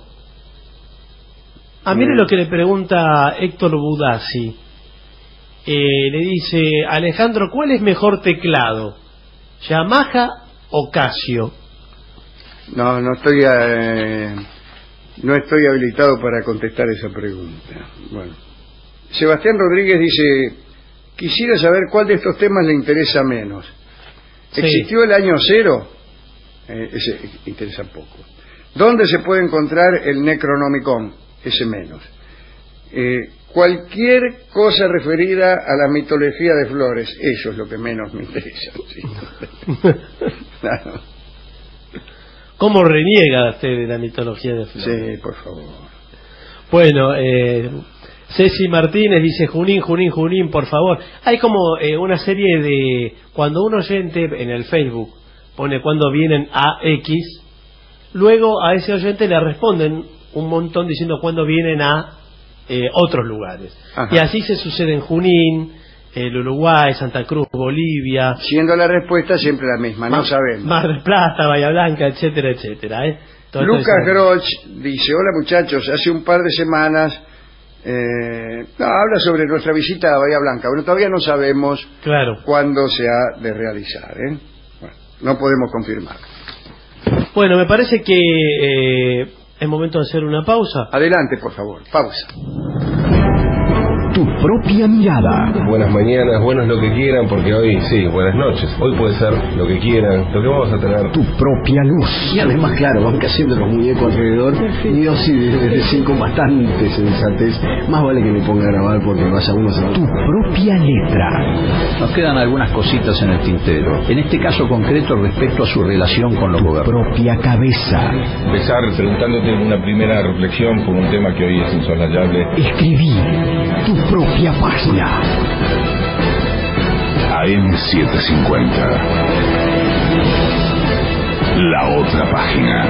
Ah, mire Mm. lo que le pregunta Héctor Budassi. Eh, le dice, Alejandro, ¿cuál es mejor teclado? ¿Yamaha o Casio? No, no estoy eh, no estoy habilitado para contestar esa pregunta. Bueno, Sebastián Rodríguez dice, quisiera saber cuál de estos temas le interesa menos. Sí. ¿Existió el año cero? Eh, ese interesa poco. ¿Dónde se puede encontrar el Necronomicon? Ese menos. Eh, cualquier cosa referida a la mitología de Flores, eso es lo que menos me interesa. Sí. Claro. ¿Cómo reniega usted de la mitología de Flores? Sí, por favor. Bueno, eh, Ceci Martínez dice Junín, Junín, Junín, por favor. Hay como eh, una serie de... Cuando un oyente en el Facebook pone cuando vienen a X, luego a ese oyente le responden un montón diciendo cuando vienen a eh, otros lugares. Ajá. Y así se sucede en Junín, el Uruguay, Santa Cruz, Bolivia. Siendo la respuesta siempre la misma, no sabemos. Mar del Plata, Bahía Blanca, etcétera, etcétera. ¿eh? Lucas Groch dice, hola muchachos, hace un par de semanas eh, no, habla sobre nuestra visita a Bahía Blanca. Bueno, todavía no sabemos claro. cuándo se ha de realizar. ¿eh? Bueno, no podemos confirmar. Bueno, me parece que eh, es momento de hacer una pausa. Adelante, por favor, pausa. Tu propia mirada. Buenas mañanas, buenos lo que quieran, porque hoy sí, buenas noches. Hoy puede ser lo que quieran, lo que vamos a tener. Tu propia luz. Y además, claro, van cayendo los muñecos alrededor. Y yo sí, desde cinco bastante sensatez. Más vale que me ponga a grabar porque vaya uno a saber. Tu propia letra. Nos quedan algunas cositas en el tintero. En este caso concreto respecto a su relación con los gobiernos. Tu propia cabeza. Empezar preguntándote una primera reflexión por un tema que hoy es insoslayable. Escribí tu propia página. A M setecientos cincuenta. La otra página.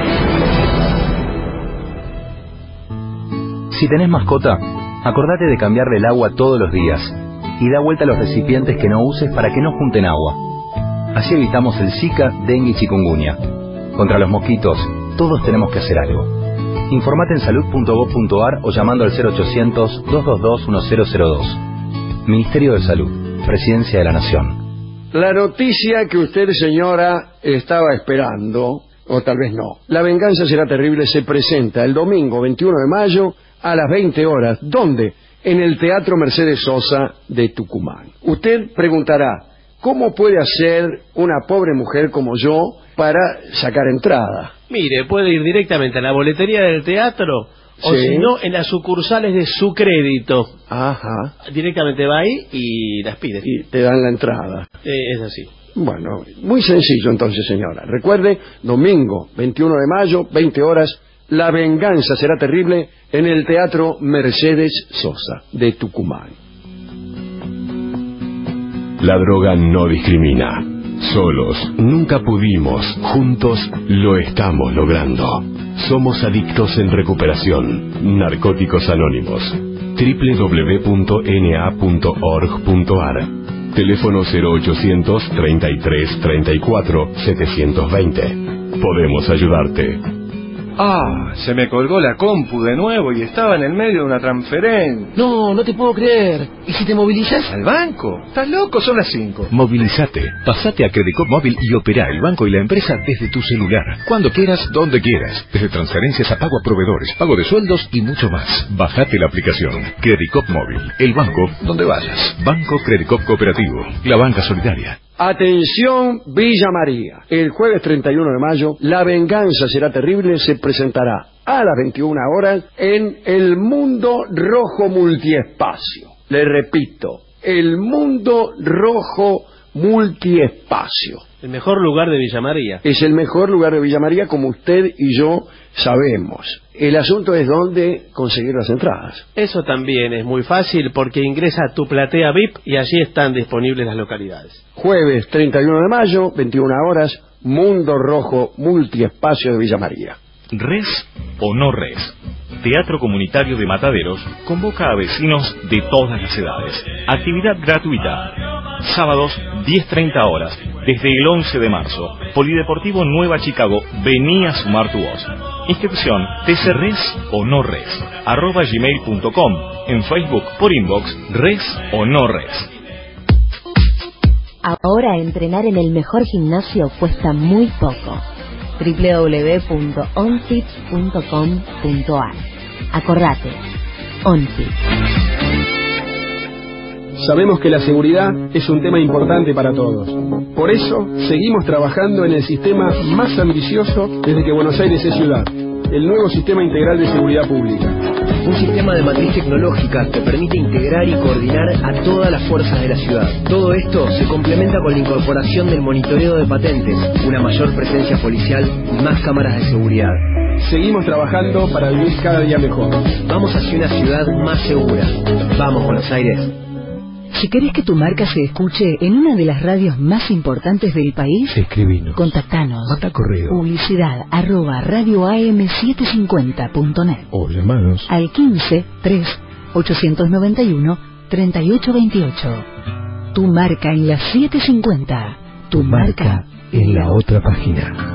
Si tenés mascota, acordate de cambiarle el agua todos los días y da vuelta a los recipientes que no uses para que no junten agua. Así evitamos el Zika, dengue y chikungunya. Contra los mosquitos, todos tenemos que hacer algo. Informate en salud punto gob punto ar o llamando al cero ochocientos, dos dos dos, uno cero cero dos. Ministerio de Salud, Presidencia de la Nación. La noticia que usted, señora, estaba esperando, o tal vez no. La venganza será terrible se presenta el domingo veintiuno de mayo a las veinte horas. ¿Dónde? En el Teatro Mercedes Sosa de Tucumán. Usted preguntará, ¿cómo puede hacer una pobre mujer como yo para sacar entrada? Mire, puede ir directamente a la boletería del teatro o sí. si no, en las sucursales de Su Crédito. Ajá. Directamente va ahí y las pide. Y te dan la entrada. Eh, es así. Bueno, muy sencillo entonces, señora. Recuerde, domingo veintiuno de mayo, veinte horas, la venganza será terrible en el Teatro Mercedes Sosa de Tucumán. La droga no discrimina. Solos nunca pudimos, juntos lo estamos logrando. Somos adictos en recuperación. Narcóticos Anónimos. doble u doble u doble u punto ene a punto org punto ar. Teléfono cero ochocientos, treinta y tres, treinta y cuatro, setecientos veinte. Podemos ayudarte. Ah, se me colgó la compu de nuevo y estaba en el medio de una transferencia. No, no te puedo creer. ¿Y si te movilizas? ¿Al banco? ¿Estás loco? Son las cinco. Movilízate. Pasate a Credicop Móvil y opera el banco y la empresa desde tu celular. Cuando quieras, donde quieras. Desde transferencias a pago a proveedores, pago de sueldos y mucho más. Bajate la aplicación Credicop Móvil. El banco donde vayas. Banco Credicop Cooperativo. La banca solidaria. Atención, Villa María. El jueves treinta y uno de mayo, La venganza será terrible se presentará a las veintiuna horas en el Mundo Rojo Multiespacio. Le repito, el Mundo Rojo Multiespacio. El mejor lugar de Villa María. Es el mejor lugar de Villa María, como usted y yo sabemos. El asunto es dónde conseguir las entradas. Eso también es muy fácil porque ingresa a tu platea V I P y allí están disponibles las localidades. Jueves treinta y uno de mayo, veintiuna horas, Mundo Rojo Multiespacio de Villa María. ¿Res o no res? Teatro Comunitario de Mataderos convoca a vecinos de todas las edades. Actividad gratuita. Sábados, diez treinta horas, desde el once de marzo. Polideportivo Nueva Chicago, vení a sumar tu voz. Inscripción, tcres o no res, arroba gmail punto com. En Facebook, por inbox, res o no res. Ahora entrenar en el mejor gimnasio cuesta muy poco. doble u doble u doble u punto onfit punto com punto ar. Acordate, OnFit. Sabemos que la seguridad es un tema importante para todos. Por eso, seguimos trabajando en el sistema más ambicioso desde que Buenos Aires es ciudad, el nuevo Sistema Integral de Seguridad Pública. Un sistema de matriz tecnológica que permite integrar y coordinar a todas las fuerzas de la ciudad. Todo esto se complementa con la incorporación del monitoreo de patentes, una mayor presencia policial y más cámaras de seguridad. seguimos trabajando para vivir cada día mejor. Vamos hacia una ciudad más segura. Vamos, Buenos Aires. Si querés que tu marca se escuche en una de las radios más importantes del país, escribinos. Contactanos. Manda correo. Publicidad arroba radio a m setecientos cincuenta punto net. O llamanos al quince tres ochocientos noventa y uno treinta y ocho veintiocho. Tu marca en la setecientos cincuenta. Tu marca en la otra página.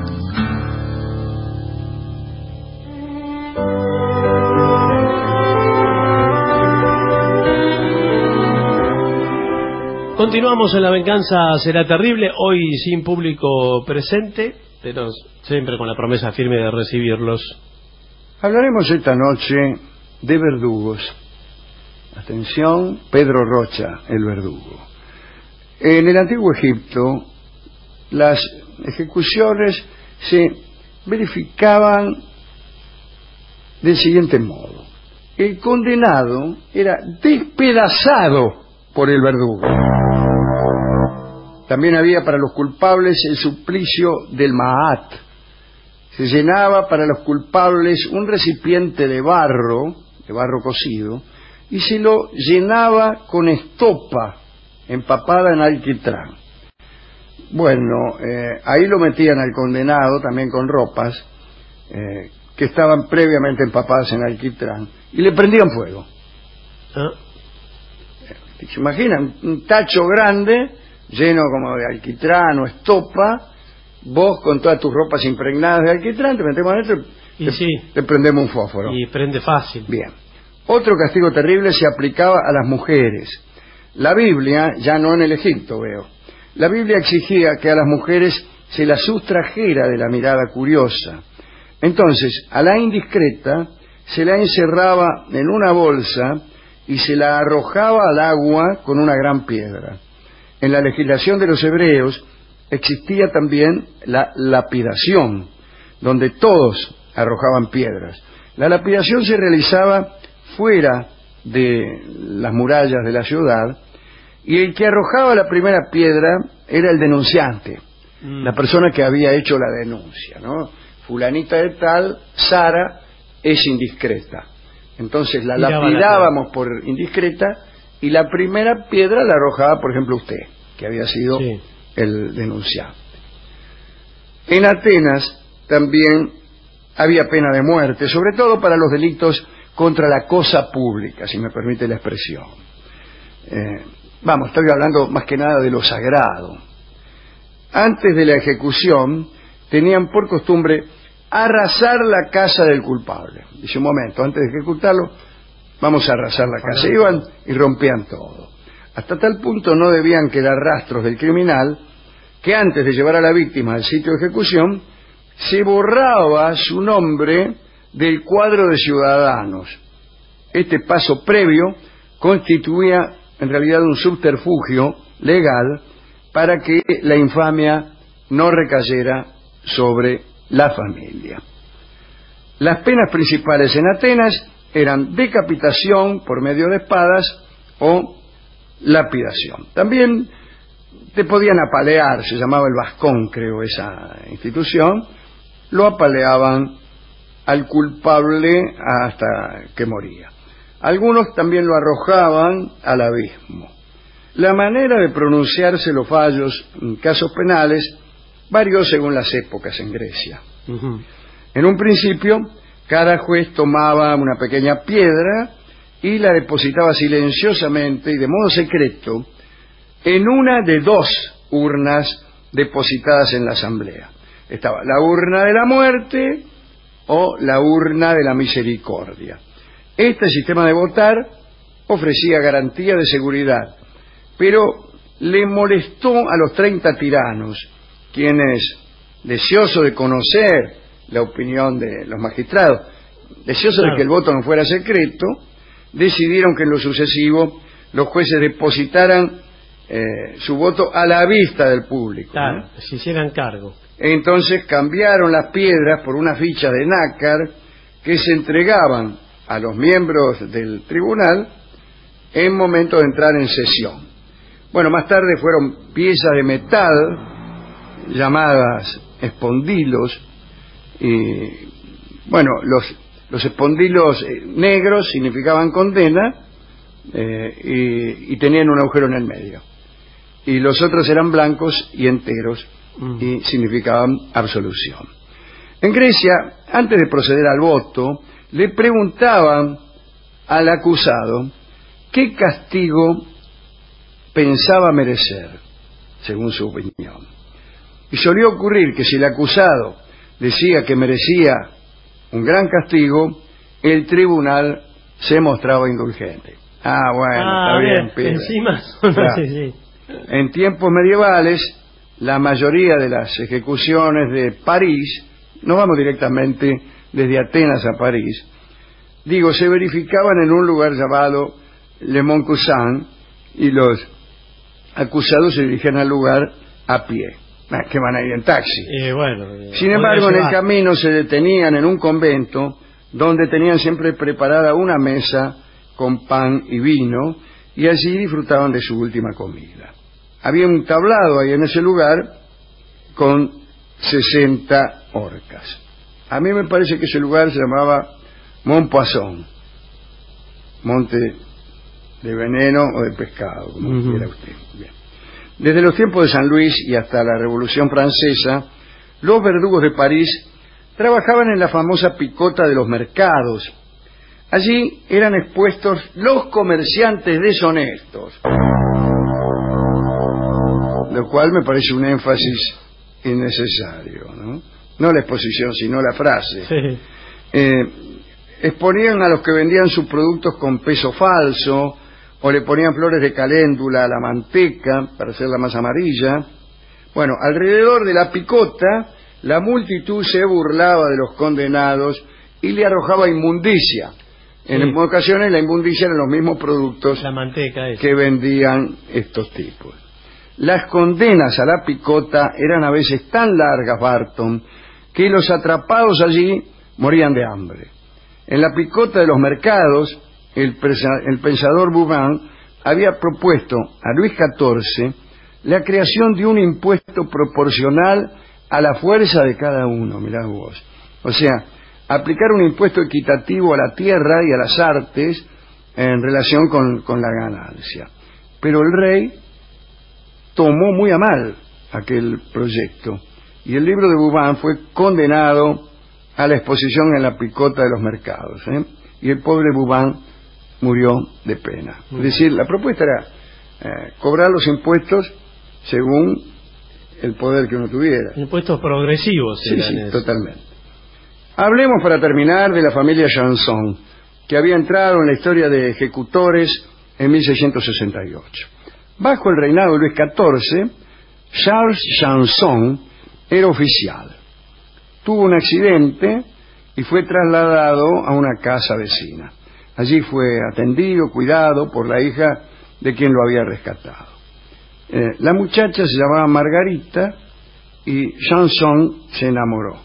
Continuamos en La Venganza Será Terrible, hoy sin público presente, pero siempre con la promesa firme de recibirlos. Hablaremos esta noche de verdugos. Atención, Pedro Rocha, el verdugo. En el antiguo Egipto, las ejecuciones se verificaban del siguiente modo. El condenado era despedazado por el verdugo. También había para los culpables el suplicio del Ma'at. Se llenaba para los culpables un recipiente de barro, de barro cocido, y se lo llenaba con estopa empapada en alquitrán. Bueno, eh, ahí lo metían al condenado también con ropas eh, que estaban previamente empapadas en alquitrán y le prendían fuego. ¿Ah? ¿Se imaginan? Un tacho grande lleno como de alquitrán o estopa, vos con todas tus ropas impregnadas de alquitrán, te metemos adentro y te, sí. te prendemos un fósforo. Y prende fácil. Bien. Otro castigo terrible se aplicaba a las mujeres. La Biblia, ya no en el Egipto veo, la Biblia exigía que a las mujeres se las sustrajera de la mirada curiosa. Entonces, a la indiscreta se la encerraba en una bolsa y se la arrojaba al agua con una gran piedra. En la legislación de los hebreos existía también la lapidación, donde todos arrojaban piedras. La lapidación se realizaba fuera de las murallas de la ciudad y el que arrojaba la primera piedra era el denunciante, mm. la persona que había hecho la denuncia, ¿no? Fulanita de tal, Sara, es indiscreta. Entonces la Miraba lapidábamos la por indiscreta y la primera piedra la arrojaba, por ejemplo, usted, que había sido sí. el denunciante. En Atenas también había pena de muerte, sobre todo para los delitos contra la cosa pública, si me permite la expresión. Eh, vamos, estoy hablando más que nada de lo sagrado. Antes de la ejecución tenían por costumbre arrasar la casa del culpable. Dice, un momento, antes de ejecutarlo, vamos a arrasar la casa. Iban y rompían todo. Hasta tal punto no debían quedar rastros del criminal que antes de llevar a la víctima al sitio de ejecución, se borraba su nombre del cuadro de ciudadanos. Este paso previo constituía en realidad un subterfugio legal para que la infamia no recayera sobre la familia. Las penas principales en Atenas eran decapitación por medio de espadas o lapidación. También te podían apalear, se llamaba el bascón, creo, esa institución. Lo apaleaban al culpable hasta que moría. Algunos también lo arrojaban al abismo. La manera de pronunciarse los fallos en casos penales varió según las épocas en Grecia. Uh-huh. En un principio, cada juez tomaba una pequeña piedra y la depositaba silenciosamente y de modo secreto en una de dos urnas depositadas en la asamblea. Estaba la urna de la muerte o la urna de la misericordia. Este sistema de votar ofrecía garantía de seguridad, pero le molestó a los treinta tiranos, quienes, deseosos de conocer la opinión de los magistrados, deseosos claro. de que el voto no fuera secreto, decidieron que en lo sucesivo los jueces depositaran eh, su voto a la vista del público. Claro, ¿no? se hicieran cargo. Entonces cambiaron las piedras por una ficha de nácar que se entregaban a los miembros del tribunal en momento de entrar en sesión. Bueno, más tarde fueron piezas de metal llamadas espondilos y bueno, los, los espondilos eh, negros significaban condena eh, y, y tenían un agujero en el medio. Y los otros eran blancos y enteros y significaban absolución. En Grecia, antes de proceder al voto, le preguntaban al acusado qué castigo pensaba merecer, según su opinión. Y solía ocurrir que si el acusado decía que merecía un gran castigo, el tribunal se mostraba indulgente. Ah, bueno, ah, está bien, bien pibe. encima. Claro. Sí, sí. En tiempos medievales, la mayoría de las ejecuciones de París, no vamos directamente desde Atenas a París, digo, se verificaban en un lugar llamado Le Montcousin y los acusados se dirigían al lugar a pie, que van a ir en taxi. Eh, bueno, eh, Sin embargo, en el camino se detenían en un convento donde tenían siempre preparada una mesa con pan y vino y allí disfrutaban de su última comida. Había un tablado ahí en ese lugar con sesenta horcas. A mí me parece que ese lugar se llamaba Montpoisson, monte de veneno o de pescado, como uh-huh. quiera usted. Bien. Desde los tiempos de San Luis y hasta la Revolución Francesa, los verdugos de París trabajaban en la famosa picota de los mercados. Allí eran expuestos los comerciantes deshonestos, lo cual me parece un énfasis innecesario, ¿no? No la exposición, sino la frase. Sí. Eh, exponían a los que vendían sus productos con peso falso, o le ponían flores de caléndula a la manteca para hacerla más amarilla. Bueno, alrededor de la picota, la multitud se burlaba de los condenados y le arrojaba inmundicia. En sí. ocasiones la inmundicia eran los mismos productos la manteca es. que vendían estos tipos. Las condenas a la picota eran a veces tan largas, Barton, que los atrapados allí morían de hambre. En la picota de los mercados, el, el pensador Bouvin había propuesto a Luis catorce la creación de un impuesto proporcional a la fuerza de cada uno, mirá vos. O sea, aplicar un impuesto equitativo a la tierra y a las artes en relación con, con la ganancia. Pero el rey tomó muy a mal aquel proyecto y el libro de Bouvin fue condenado a la exposición en la picota de los mercados, ¿eh? Y el pobre Bouvin murió de pena. Es decir, la propuesta era eh, cobrar los impuestos según el poder que uno tuviera. Impuestos progresivos. Sí, sí, eso. Totalmente. Hablemos para terminar de la familia Janson, que había entrado en la historia de ejecutores en mil seiscientos sesenta y ocho. Bajo el reinado de Luis catorce, Charles Janson era oficial. Tuvo un accidente y fue trasladado a una casa vecina. Allí fue atendido, cuidado por la hija de quien lo había rescatado. Eh, la muchacha se llamaba Margarita y Janson se enamoró.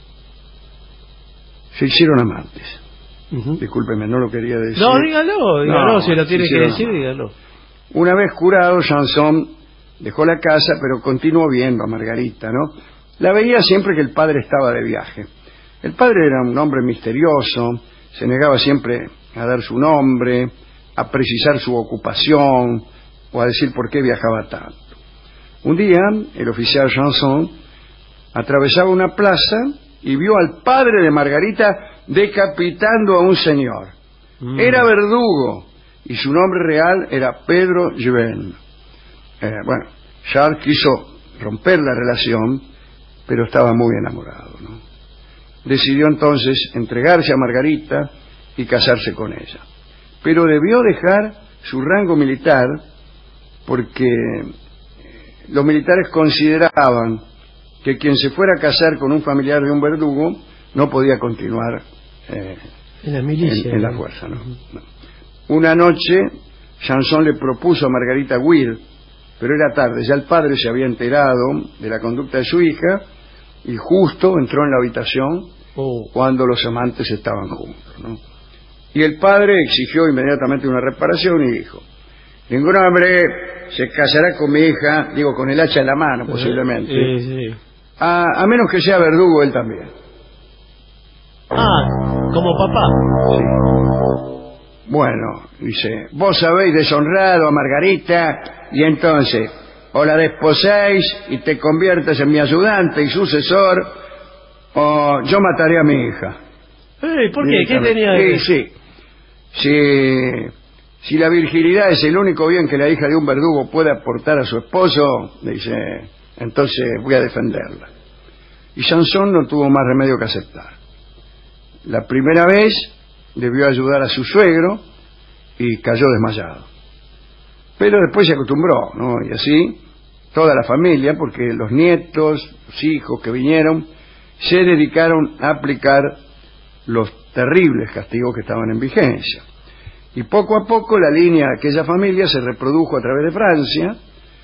Se hicieron amantes. Uh-huh. Discúlpeme, no lo quería decir. No, dígalo, dígalo, no, si lo tiene que decir, amantes. dígalo. Una vez curado, Janson dejó la casa, pero continuó viendo a Margarita, ¿no? La veía siempre que el padre estaba de viaje. El padre era un hombre misterioso, se negaba siempre a dar su nombre, a precisar su ocupación o a decir por qué viajaba tanto. Un día, el oficial Janson atravesaba una plaza y vio al padre de Margarita decapitando a un señor. Mm. Era verdugo y su nombre real era Pedro Given. Eh, bueno, Charles quiso romper la relación, pero estaba muy enamorado, ¿no? Decidió entonces entregarse a Margarita y casarse con ella. Pero debió dejar su rango militar porque los militares consideraban que quien se fuera a casar con un familiar de un verdugo no podía continuar eh, en la milicia, en, en la fuerza, ¿no? No. Una noche Janson le propuso a Margarita huir, pero era tarde, ya el padre se había enterado de la conducta de su hija y justo entró en la habitación oh. cuando los amantes estaban juntos, ¿no? Y el padre exigió inmediatamente una reparación y dijo: ningún hombre se casará con mi hija, digo, con el hacha en la mano posiblemente, sí, sí. A, a menos que sea verdugo él también. Ah, como papá. Sí. Bueno, dice, vos habéis deshonrado a Margarita y entonces o la desposéis y te conviertes en mi ayudante y sucesor, o yo mataré a mi hija. Eh, ¿Por qué? ¿Qué tenía que sí, sí. Si, si la virginidad es el único bien que la hija de un verdugo puede aportar a su esposo, dice, entonces voy a defenderla. Y Sansón no tuvo más remedio que aceptar. La primera vez debió ayudar a su suegro y cayó desmayado. Pero después se acostumbró, ¿no? Y así toda la familia, porque los nietos, los hijos que vinieron, se dedicaron a aplicar los terribles castigos que estaban en vigencia. Y poco a poco la línea de aquella familia se reprodujo a través de Francia.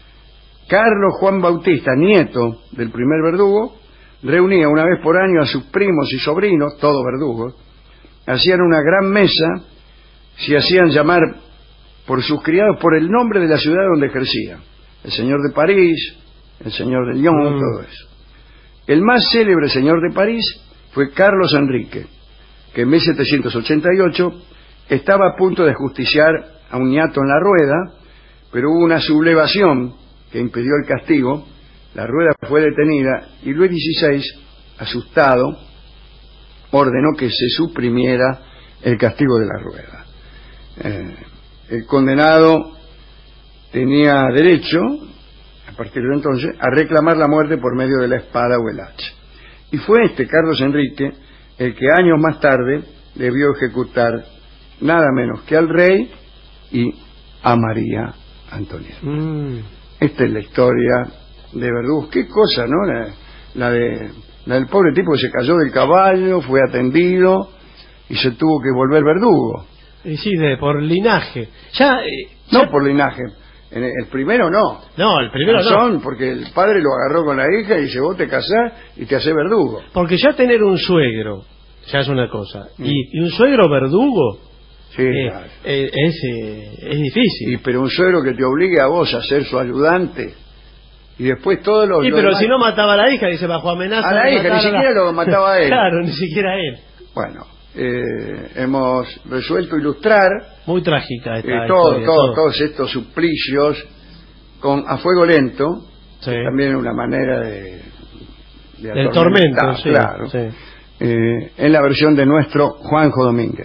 Carlos Juan Bautista, nieto del primer verdugo, reunía una vez por año a sus primos y sobrinos, todos verdugos, hacían una gran mesa, se hacían llamar por sus criados por el nombre de la ciudad donde ejercían. El señor de París, el señor de Lyon, mm. todo eso. El más célebre señor de París fue Carlos Enrique, que en mil setecientos ochenta y ocho estaba a punto de justiciar a un ñato en la rueda, pero hubo una sublevación que impidió el castigo, la rueda fue detenida y Luis dieciséis, asustado, ordenó que se suprimiera el castigo de la rueda. Eh, el condenado tenía derecho, a partir de entonces, a reclamar la muerte por medio de la espada o el hacha. Y fue este Carlos Enrique el que años más tarde debió ejecutar nada menos que al rey y a María Antonieta. Mm. Esta es la historia de verdugos. Qué cosa, ¿no? La, la, de, la del pobre tipo que se cayó del caballo, fue atendido y se tuvo que volver verdugo. Y sí, de, por linaje. Ya, eh, no ya... por linaje. El, el primero no. No, el primero Razón, no. Porque el padre lo agarró con la hija y dice, vos te casás y te hacés verdugo. Porque ya tener un suegro ya es una cosa. Mm. Y, y un suegro verdugo sí, eh, claro. eh, es, eh, es difícil. Y pero un suegro que te obligue a vos a ser su ayudante y después todos los... Sí, los pero demás... si no mataba a la hija, dice, bajo amenaza... A la hija, ni siquiera lo mataba a él. Claro, ni siquiera a él. Bueno, eh, hemos resuelto ilustrar... Muy trágica esta eh, todo, historia, todo, todo. Todos estos suplicios con a fuego lento, sí. que también es una manera de... de el tormento, sí, claro. Sí. Eh, en la versión de nuestro Juanjo Domínguez.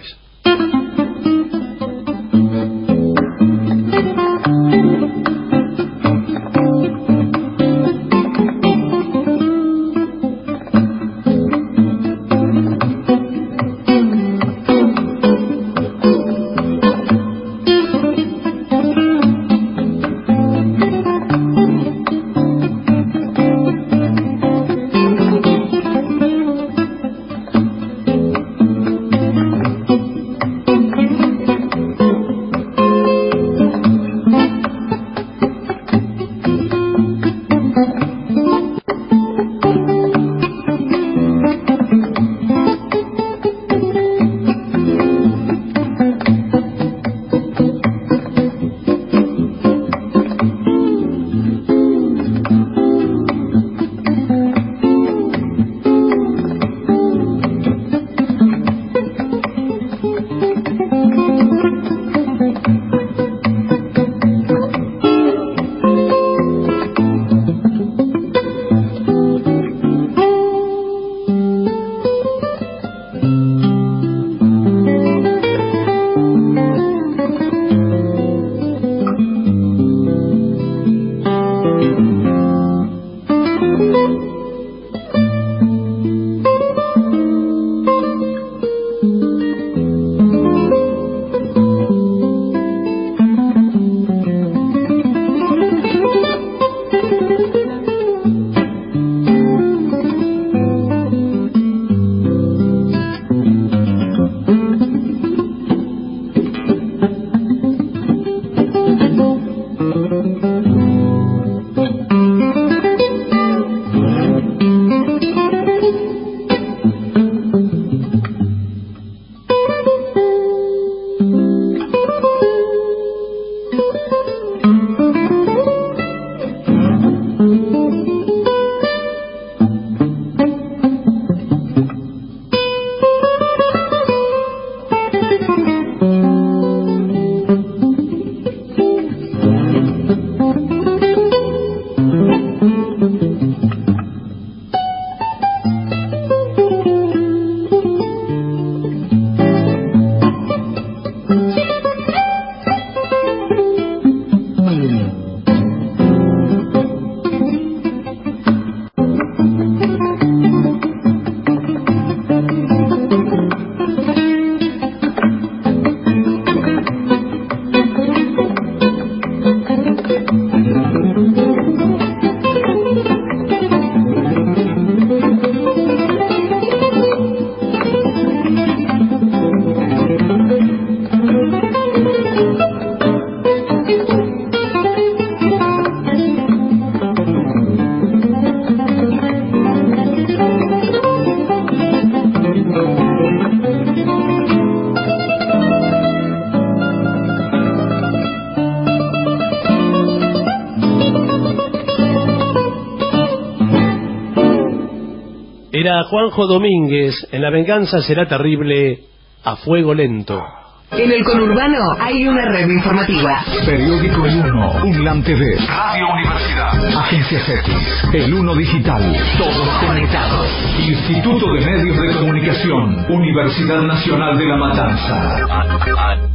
Era Juanjo Domínguez, en La venganza será terrible, a fuego lento. En el conurbano hay una red informativa. Periódico El Uno, UNLAM T V, Radio Universidad, Agencias X, El Uno Digital, todos conectados. Instituto de Medios de Comunicación, Universidad Nacional de La Matanza.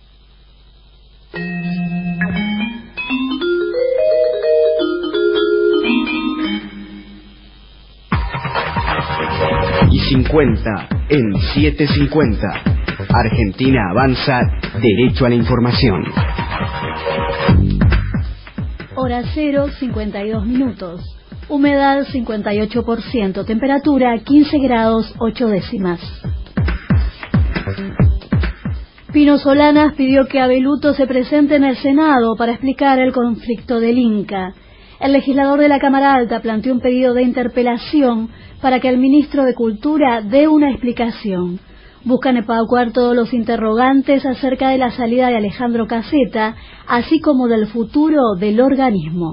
Y cincuenta en setecientos cincuenta. Argentina avanza, derecho a la información. Hora cero, cincuenta y dos minutos. Humedad cincuenta y ocho por ciento. Temperatura quince grados ocho décimas. Pino Solanas pidió que Abeluto se presente en el Senado para explicar el conflicto del Inca. El legislador de la Cámara Alta planteó un pedido de interpelación para que el ministro de Cultura dé una explicación. Buscan evacuar todos los interrogantes acerca de la salida de Alejandro Caseta, así como del futuro del organismo.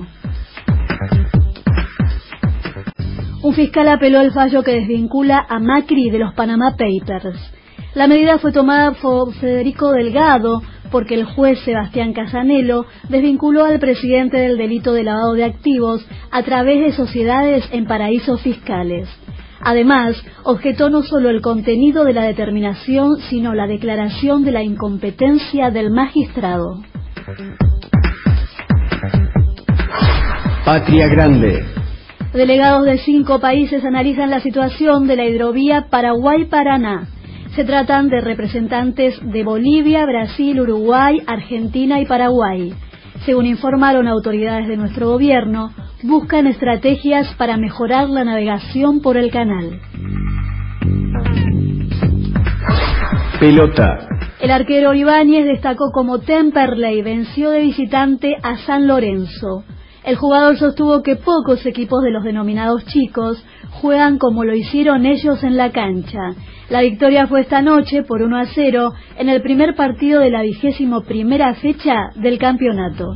Un fiscal apeló el fallo que desvincula a Macri de los Panama Papers. La medida fue tomada por Federico Delgado porque el juez Sebastián Casanelo desvinculó al presidente del delito de lavado de activos a través de sociedades en paraísos fiscales. Además, objetó no solo el contenido de la determinación, sino la declaración de la incompetencia del magistrado. Patria Grande. Delegados de cinco países analizan la situación de la hidrovía Paraguay-Paraná. Se tratan de representantes de Bolivia, Brasil, Uruguay, Argentina y Paraguay. Según informaron autoridades de nuestro gobierno, buscan estrategias para mejorar la navegación por el canal. Pelota. El arquero Ibáñez destacó como Temperley venció de visitante a San Lorenzo. El jugador sostuvo que pocos equipos de los denominados chicos juegan como lo hicieron ellos en la cancha. La victoria fue esta noche por uno a cero en el primer partido de la vigésimo primera fecha del campeonato.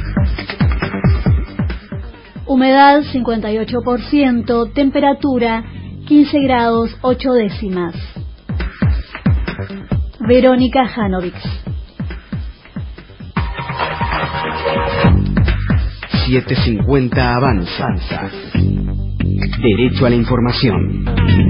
Humedad cincuenta y ocho por ciento, temperatura quince grados ocho décimas. Verónica Janovic. setecientos cincuenta avanza. Derecho a la información.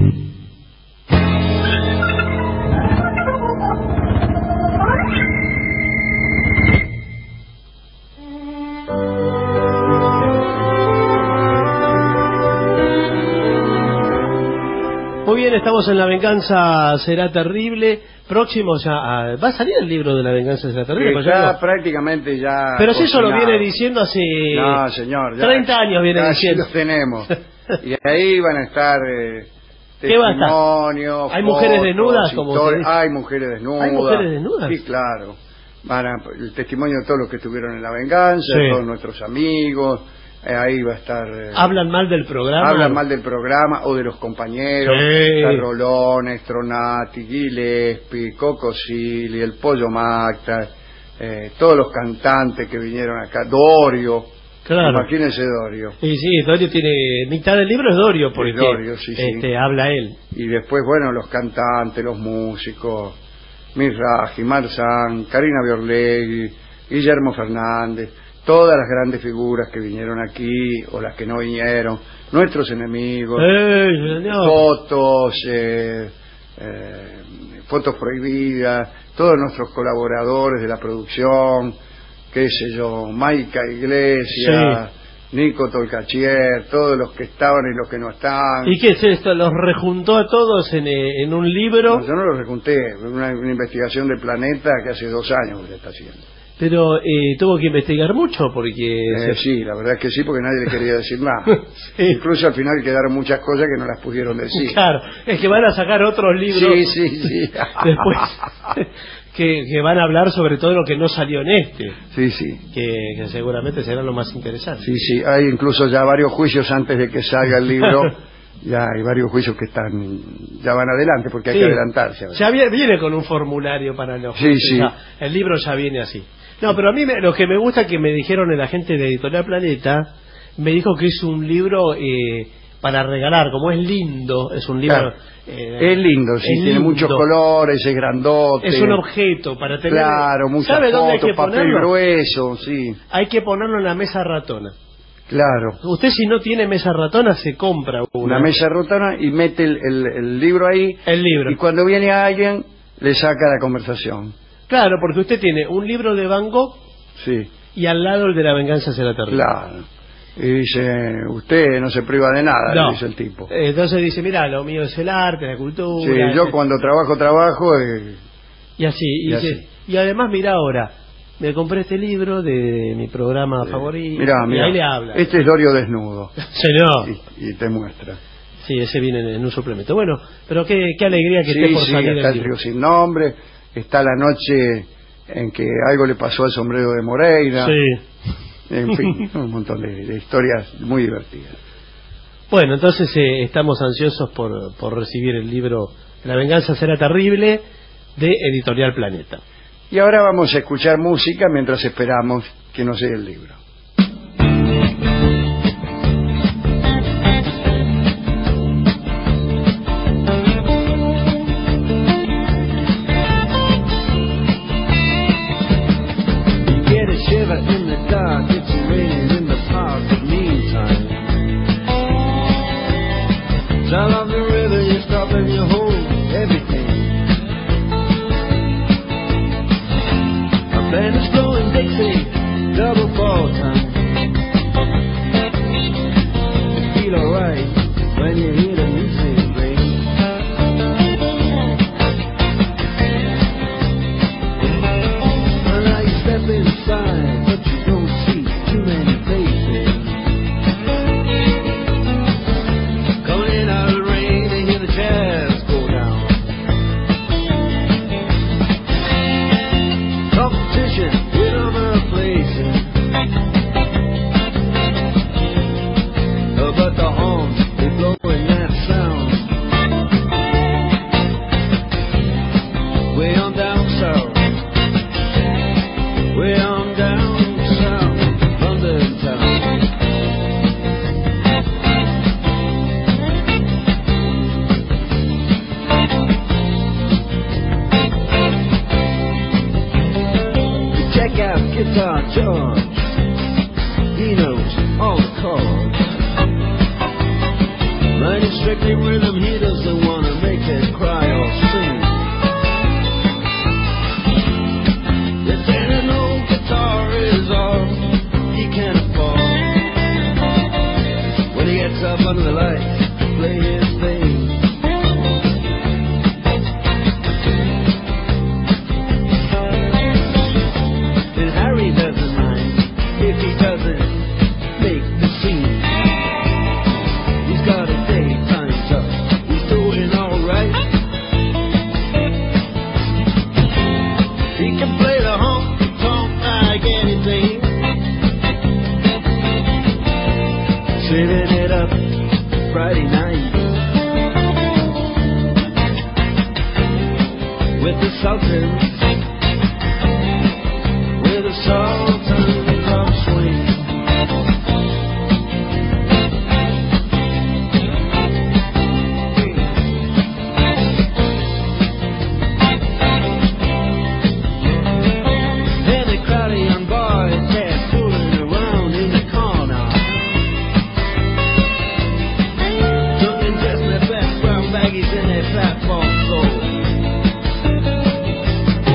Muy bien, estamos en La venganza será terrible. Próximo ya a, va a salir el libro de La venganza será terrible. Sí, ya prácticamente ya. Pero si eso lo cocinado. viene diciendo hace no, señor, ya, treinta años viene casi diciendo. Lo tenemos. Y ahí van a estar eh, ¿Qué va a estar? testimonios. ¿Hay mujeres fotos, desnudas? Como historias. se dice. Hay mujeres desnudas. ¿Hay mujeres desnudas? Sí, claro. Van a, el testimonio de todos los que estuvieron en La venganza, Sí. de todos nuestros amigos. Eh, ahí va a estar. Eh, ¿Hablan mal del programa? Hablan mal del programa o de los compañeros. Sí. Carrolón, Stronati, Gillespie, Coco Silly, el Pollo Macta, eh, todos los cantantes que vinieron acá, Dorio. Claro. Imagínense Dorio. Sí, sí, Dorio tiene. Mitad del libro es Dorio, porque Es Dorio, sí, sí. este, habla él. Y después, bueno, los cantantes, los músicos, Mirraji, Marzán, Karina Biorlegui, Guillermo Fernández, todas las grandes figuras que vinieron aquí o las que no vinieron, nuestros enemigos, ¡Ey, señor! fotos, eh, eh, fotos prohibidas, todos nuestros colaboradores de la producción, qué sé yo, Maica Iglesias, sí. Nico Tolcachier, todos los que estaban y los que no estaban. ¿Y qué es esto? ¿Los rejuntó a todos en, eh, en un libro? No, yo no los rejunté, una, una investigación de Planeta que hace dos años que se está haciendo. Pero eh, tuvo que investigar mucho porque... Eh, se... Sí, la verdad es que sí, porque nadie le quería decir nada. Sí. Incluso al final quedaron muchas cosas que no las pudieron decir. Claro, es que van a sacar otros libros. Sí, sí, sí. Después, que, que van a hablar sobre todo lo que no salió en este. Sí, sí. Que, que seguramente será lo más interesante. Sí, sí, hay incluso ya varios juicios antes de que salga el libro. Ya hay varios juicios que están, ya van adelante porque hay sí. que adelantarse. Ya viene, viene con un formulario para los sí, sí. Ya, el libro ya viene así. No, pero a mí me, lo que me gusta que me dijeron el agente de Editorial Planeta, me dijo que es un libro eh, para regalar, como es lindo, es un libro... Claro. Eh, es lindo, sí, es tiene lindo. muchos colores, es grandote. Es un objeto para tener... Claro, muchas ¿Sabe dónde hay fotos, que papel ponerlo? grueso, sí. Hay que ponerlo en la mesa ratona. Claro. Usted si no tiene mesa ratona se compra una. Una mesa ratona y mete el, el, el libro ahí. El libro. Y cuando viene alguien, le saca la conversación. Claro, porque usted tiene un libro de Van Gogh Sí. y al lado el de La venganza será terrible. Claro. Y dice, usted no se priva de nada, No. le dice el tipo. Entonces dice, mira, lo mío es el arte, la cultura. Sí, yo el- cuando trabajo, trabajo. Eh, Y así, y, y dice- así. y además mira ahora, me compré este libro de mi programa favorito. Mirá, y mirá. ahí le habla. Este es Dorio desnudo. Señor. Y, y te muestra. Sí, ese viene en, en un suplemento. Bueno, pero qué, qué alegría que Sí, esté por sí, salir está el el libro. trío sin nombre. Está la noche en que algo le pasó al sombrero de Moreira. Sí. En fin, un montón de, de historias muy divertidas. Bueno, entonces eh, estamos ansiosos por, por recibir el libro La venganza será terrible de Editorial Planeta. Y ahora vamos a escuchar música mientras esperamos que nos llegue el libro. Get a shiver in the dark, it's raining in the park, but meantime sound of the river, you stop and you hold everything. A band is blowing Dixie, double fall time. You feel alright when you hear the music ring. And now you step inside, but you don't see too many faces. Coming in out of the rain, they hear the jazz go down. Competition with other places, uh, but the horns they blowing that sound. Way on down south, way on down south, London town. Check out Guitar George, he knows all the chords. Mine is strictly rhythm, he doesn't want to make it cry or sing. They say an old guitar is all he can afford. When he gets up under the lights to play his thing. And Harry doesn't mind if he doesn't make the scene. He's got a daytime job, he's doing alright. He can play the honky tonk like anything, saving it up Friday night with the Sultans. With a Sultan drum swing. And the crowd of young boys, they're fooling around in the corner, looking dressed in their best brown baggies and their platform clothes.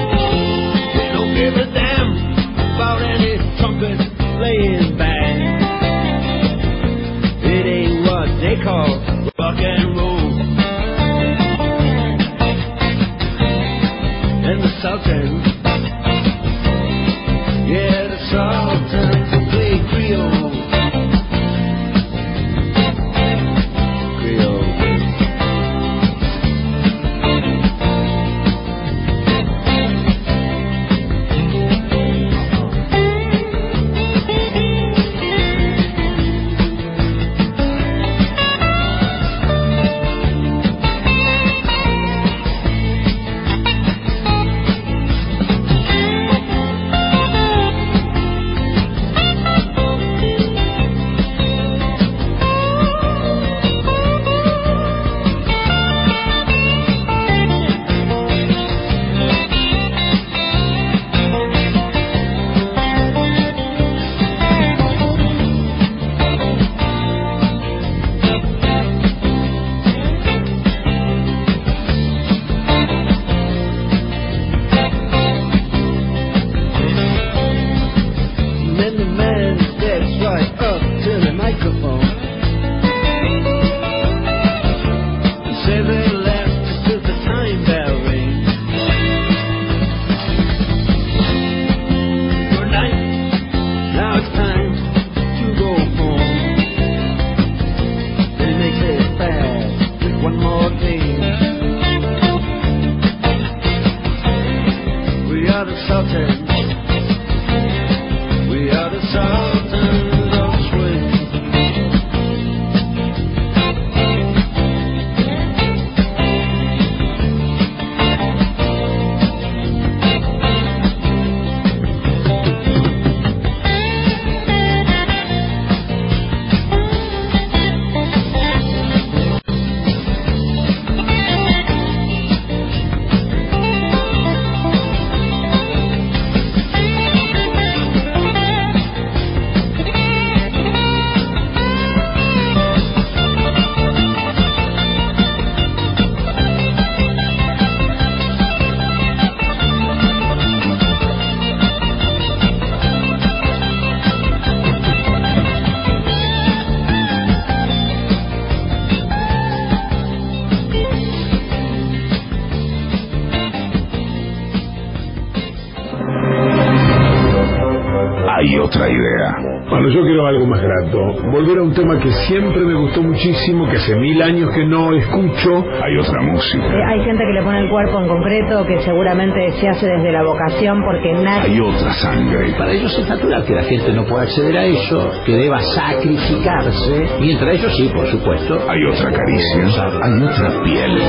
Bueno, yo quiero algo más grato. Volver a un tema que siempre me gustó muchísimo, que hace mil años que no escucho. Hay otra música. Eh, hay gente que le pone el cuerpo en concreto, que seguramente se hace desde la vocación, porque nadie... Hay otra sangre. Para ellos es natural que la gente no pueda acceder a eso, que deba sacrificarse, mientras ellos sí, por supuesto. Hay otra caricia. Hay otra piel.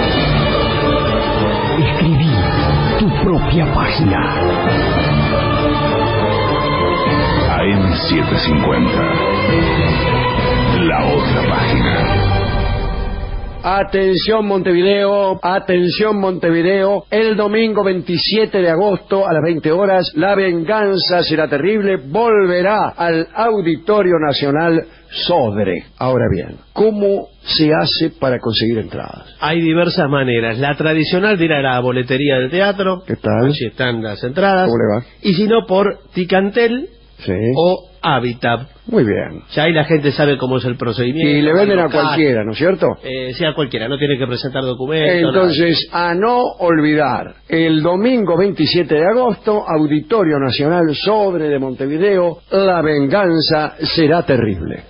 Escribí tu propia página. A M setecientos cincuenta. La otra página. Atención Montevideo, atención Montevideo, el domingo veintisiete de agosto a las veinte horas, La Venganza Será Terrible volverá al Auditorio Nacional Sodre. Ahora bien, ¿cómo se hace para conseguir entradas? Hay diversas maneras. La tradicional de ir a la boletería del teatro. ¿Qué tal? Allí están las entradas. ¿Cómo le va? Y si no, por Ticantel sí. o Habitat. Muy bien. Ya ahí la gente sabe cómo es el procedimiento. Y le venden a cualquiera, ¿no es cierto? Eh, sí, a cualquiera, no tiene que presentar documentos. Entonces, nada. A no olvidar, el domingo veintisiete de agosto, Auditorio Nacional Sodre de Montevideo, La Venganza Será Terrible.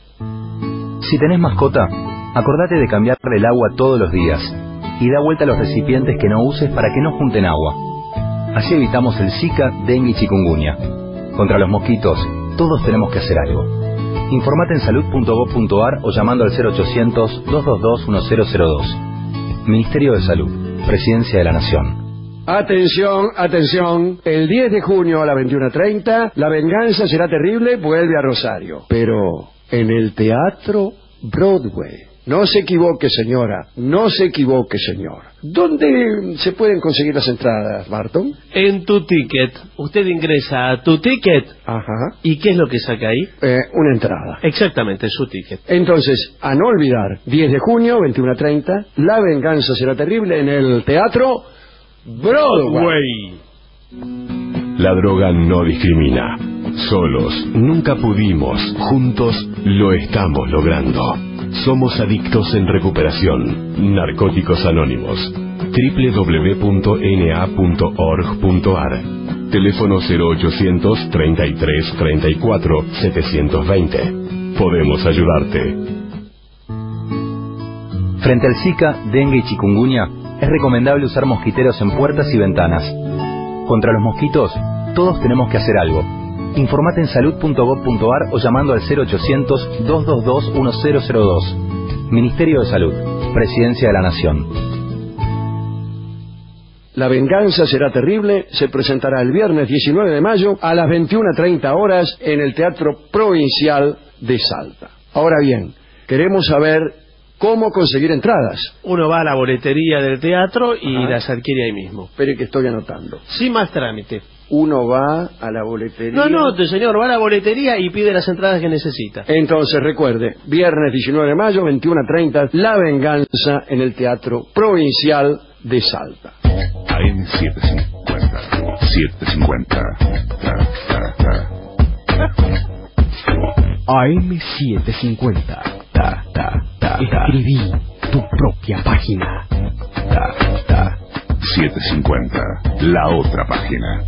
Si tenés mascota, acordate de cambiarle el agua todos los días y da vuelta a los recipientes que no uses para que no junten agua. Así evitamos el Zika, dengue y chikungunya. Contra los mosquitos, todos tenemos que hacer algo. Informate en salud punto gob punto ar o llamando al cero ochocientos, dos dos dos, uno cero cero dos. Ministerio de Salud, Presidencia de la Nación. Atención, atención, el diez de junio a las veintiuna treinta, La Venganza Será Terrible vuelve a Rosario, pero en el Teatro Broadway. No se equivoque, señora, no se equivoque, señor. ¿Dónde se pueden conseguir las entradas, Barton? En Tu Ticket. Usted ingresa a Tu Ticket. Ajá. ¿Y qué es lo que saca ahí? Eh, una entrada. Exactamente, su ticket. Entonces, a no olvidar, diez de junio, veintiuna treinta, La Venganza Será Terrible en el Teatro Broadway. La droga no discrimina. Solos nunca pudimos, juntos lo estamos logrando. Somos adictos en recuperación. Narcóticos Anónimos. doble u doble u doble u punto n a punto org punto ar. Teléfono cero ochocientos, treinta y tres, treinta y cuatro, setecientos veinte. Podemos ayudarte. Frente al Zika, dengue y chikungunya, es recomendable usar mosquiteros en puertas y ventanas. Contra los mosquitos, todos tenemos que hacer algo. Informate en salud punto gob punto ar o llamando al cero ochocientos, dos dos dos, uno cero cero dos. Ministerio de Salud, Presidencia de la Nación. La Venganza Será Terrible se presentará el viernes diecinueve de mayo a las veintiuna treinta horas en el Teatro Provincial de Salta. Ahora bien, queremos saber cómo conseguir entradas. Uno va a la boletería del teatro y Ajá. las adquiere ahí mismo. Espere que estoy anotando. Sin más trámite. Uno va a la boletería... No, no, señor, va a la boletería y pide las entradas que necesita. Entonces, recuerde, viernes diecinueve de mayo, veintiuna treinta, La Venganza en el Teatro Provincial de Salta. A M setecientos cincuenta. setecientos cincuenta. Ta, ta, ta. A M setecientos cincuenta. Ta, ta, ta, escribí tu propia página. Ta, ta. setecientos cincuenta. La otra página.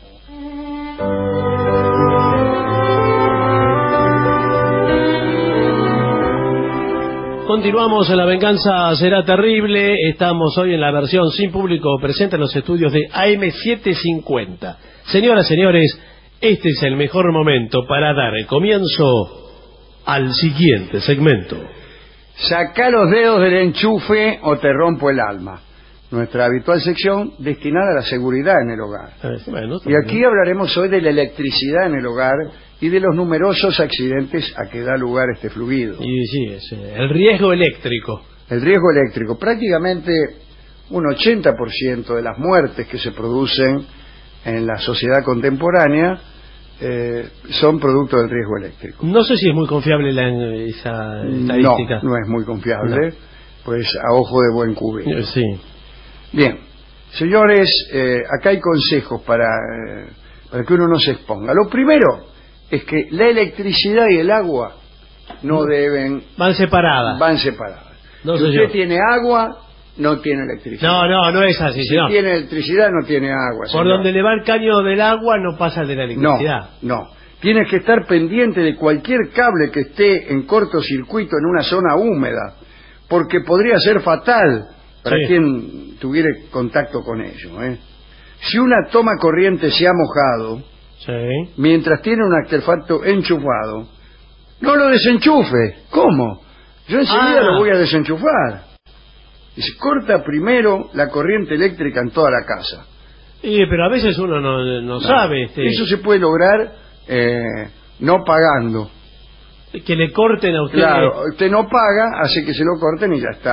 Continuamos en La Venganza Será Terrible. Estamos hoy en la versión sin público presente en los estudios de A M setecientos cincuenta. Señoras, señores, este es el mejor momento para dar el comienzo al siguiente segmento. Sacá los dedos del enchufe o te rompo el alma. Nuestra habitual sección destinada a la seguridad en el hogar. Bueno, y aquí hablaremos hoy de la electricidad en el hogar y de los numerosos accidentes a que da lugar este fluido. Y sí, es eh, el riesgo eléctrico. El riesgo eléctrico. Prácticamente un ochenta por ciento de las muertes que se producen en la sociedad contemporánea eh, son producto del riesgo eléctrico. No sé si es muy confiable la, esa estadística. No, no es muy confiable, no. Pues a ojo de buen cubero. Sí. Bien, señores, eh, acá hay consejos para, eh, para que uno no se exponga. Lo primero es que la electricidad y el agua no deben... Van separadas. Van separadas. No si sé usted yo. tiene agua, no tiene electricidad. No, no, no es así. Si no. tiene electricidad, no tiene agua. Por señor. donde le va el caño del agua no pasa el de la electricidad. No, no. Tienes que estar pendiente de cualquier cable que esté en cortocircuito en una zona húmeda, porque podría ser fatal para Sí. quien tuviera contacto con ello. ¿eh? Si una toma corriente se ha mojado, Sí. mientras tiene un artefacto enchufado, no lo desenchufe. ¿Cómo? Yo enseguida Ah. lo voy a desenchufar. Y se corta primero la corriente eléctrica en toda la casa. Y, pero a veces uno no, no No. sabe este, Eso se puede lograr eh, no pagando. que le corten a usted. Claro, usted no paga, hace que se lo corten y ya está.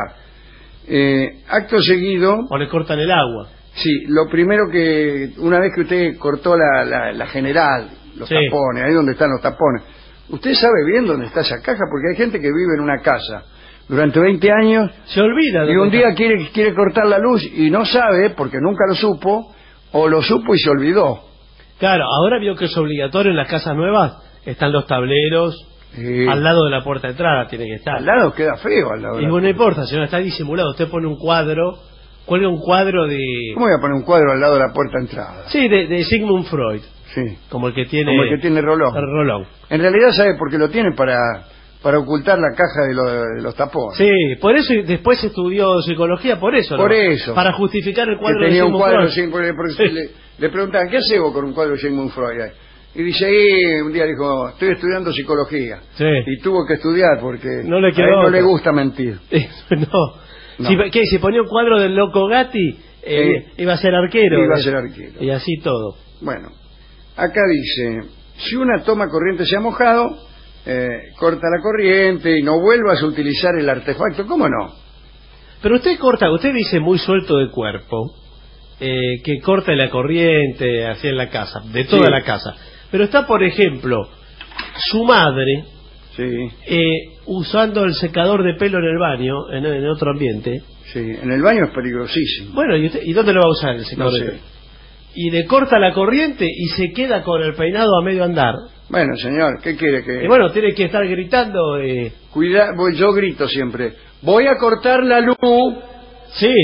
Eh, acto seguido... O le cortan el agua. Sí, lo primero que, una vez que usted cortó la, la, la general, los Sí. tapones, ahí donde están los tapones, usted sabe bien dónde está esa caja, porque hay gente que vive en una casa durante veinte años, se olvida. y un día quiere, quiere cortar la luz y no sabe, porque nunca lo supo, o lo supo y se olvidó. Claro, ahora vio que es obligatorio en las casas nuevas, están los tableros, Sí. al lado de la puerta de entrada tiene que estar. Al lado queda feo, al lado de Y la bueno, no puerta. importa, señor, está disimulado. Usted pone un cuadro, cuelga un cuadro de... ¿Cómo voy a poner un cuadro al lado de la puerta de entrada? Sí, de, de Sigmund Freud. Sí. Como el que tiene... Como el que tiene Rolón. el Rolón. En realidad, ¿sabe por qué lo tiene? Para, para ocultar la caja de, lo- de los tapones. Sí, por eso y después estudió psicología, por eso. Por ¿no? eso. Para justificar el cuadro que tenía de un Sigmund cuadro, Freud. sí, porque- porque le, le preguntaban, ¿qué hace vos con un cuadro de Sigmund Freud ahí? Y dice, ahí un día dijo, estoy estudiando psicología. Sí. Y tuvo que estudiar porque No le a quedó él no otra. le gusta mentir. no. No. Si, ¿qué? Si ponía un cuadro del Loco Gatti, eh, Sí. iba a ser arquero. Iba a eh, ser arquero. Y así todo. Bueno, acá dice, si una toma corriente se ha mojado, eh, corta la corriente y no vuelvas a utilizar el artefacto. ¿Cómo no? Pero usted corta, usted dice muy suelto de cuerpo, eh, que corta la corriente así en la casa, de toda Sí. la casa. Pero está, por ejemplo, su madre Sí, eh, usando el secador de pelo en el baño, en, en otro ambiente. sí. En el baño es peligrosísimo. Bueno, ¿y, usted, ¿y dónde lo va a usar el secador No de sé. pelo? Y le corta la corriente y se queda con el peinado a medio andar. Bueno, señor, ¿qué quiere que...? Y bueno, tiene que estar gritando. Eh... Cuida, voy- yo grito siempre, voy a cortar la luz. Sí.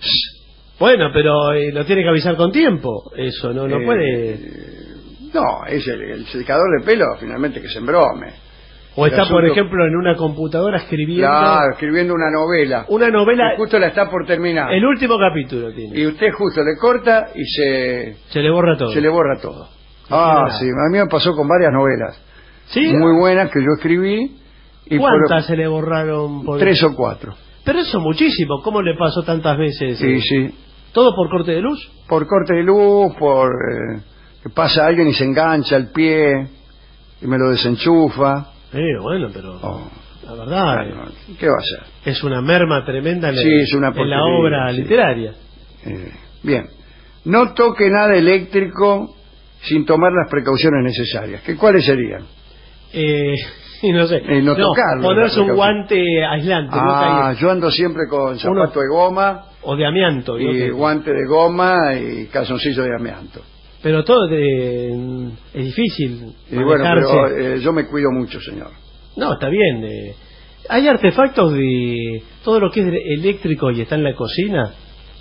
Bueno, pero eh, lo tiene que avisar con tiempo. Eso, no, no Eh, puede... No, es el, el secador de pelo, finalmente, que se embrome. O el está, por asunto- ejemplo, en una computadora escribiendo... Claro, escribiendo una novela. Una novela... Y justo la está por terminar. El último capítulo tiene. Y usted justo le corta y se... Se le borra todo. Se le borra todo. No Ah, tiene sí, a mí me pasó con varias novelas. ¿Sí? Muy buenas que yo escribí. Y ¿Cuántas por- se le borraron? Por... Tres o cuatro. Pero eso muchísimo. ¿Cómo le pasó tantas veces? Sí, eh? sí. ¿Todo por corte de luz? Por corte de luz, por... eh, que pasa alguien y se engancha el pie y me lo desenchufa. Sí, bueno, pero... Oh. La verdad... Bueno, ¿qué va a hacer? Es una merma tremenda en, Sí, el- es una en la porquería, obra sí. literaria. Eh, bien. No toque nada eléctrico sin tomar las precauciones necesarias. ¿Qué, ¿Cuáles serían? Eh, y no sé. Eh, no tocarlo, ponerse la un precaución. guante aislante. no Ah, caer. yo ando siempre con zapato Uno- de goma O de amianto. yo y que- guante de goma y calzoncillo de amianto. Pero todo de- es difícil. Y bueno, manejarse. pero eh, yo me cuido mucho, señor. No, está bien. eh. Hay artefactos de todo lo que es eléctrico y está en la cocina.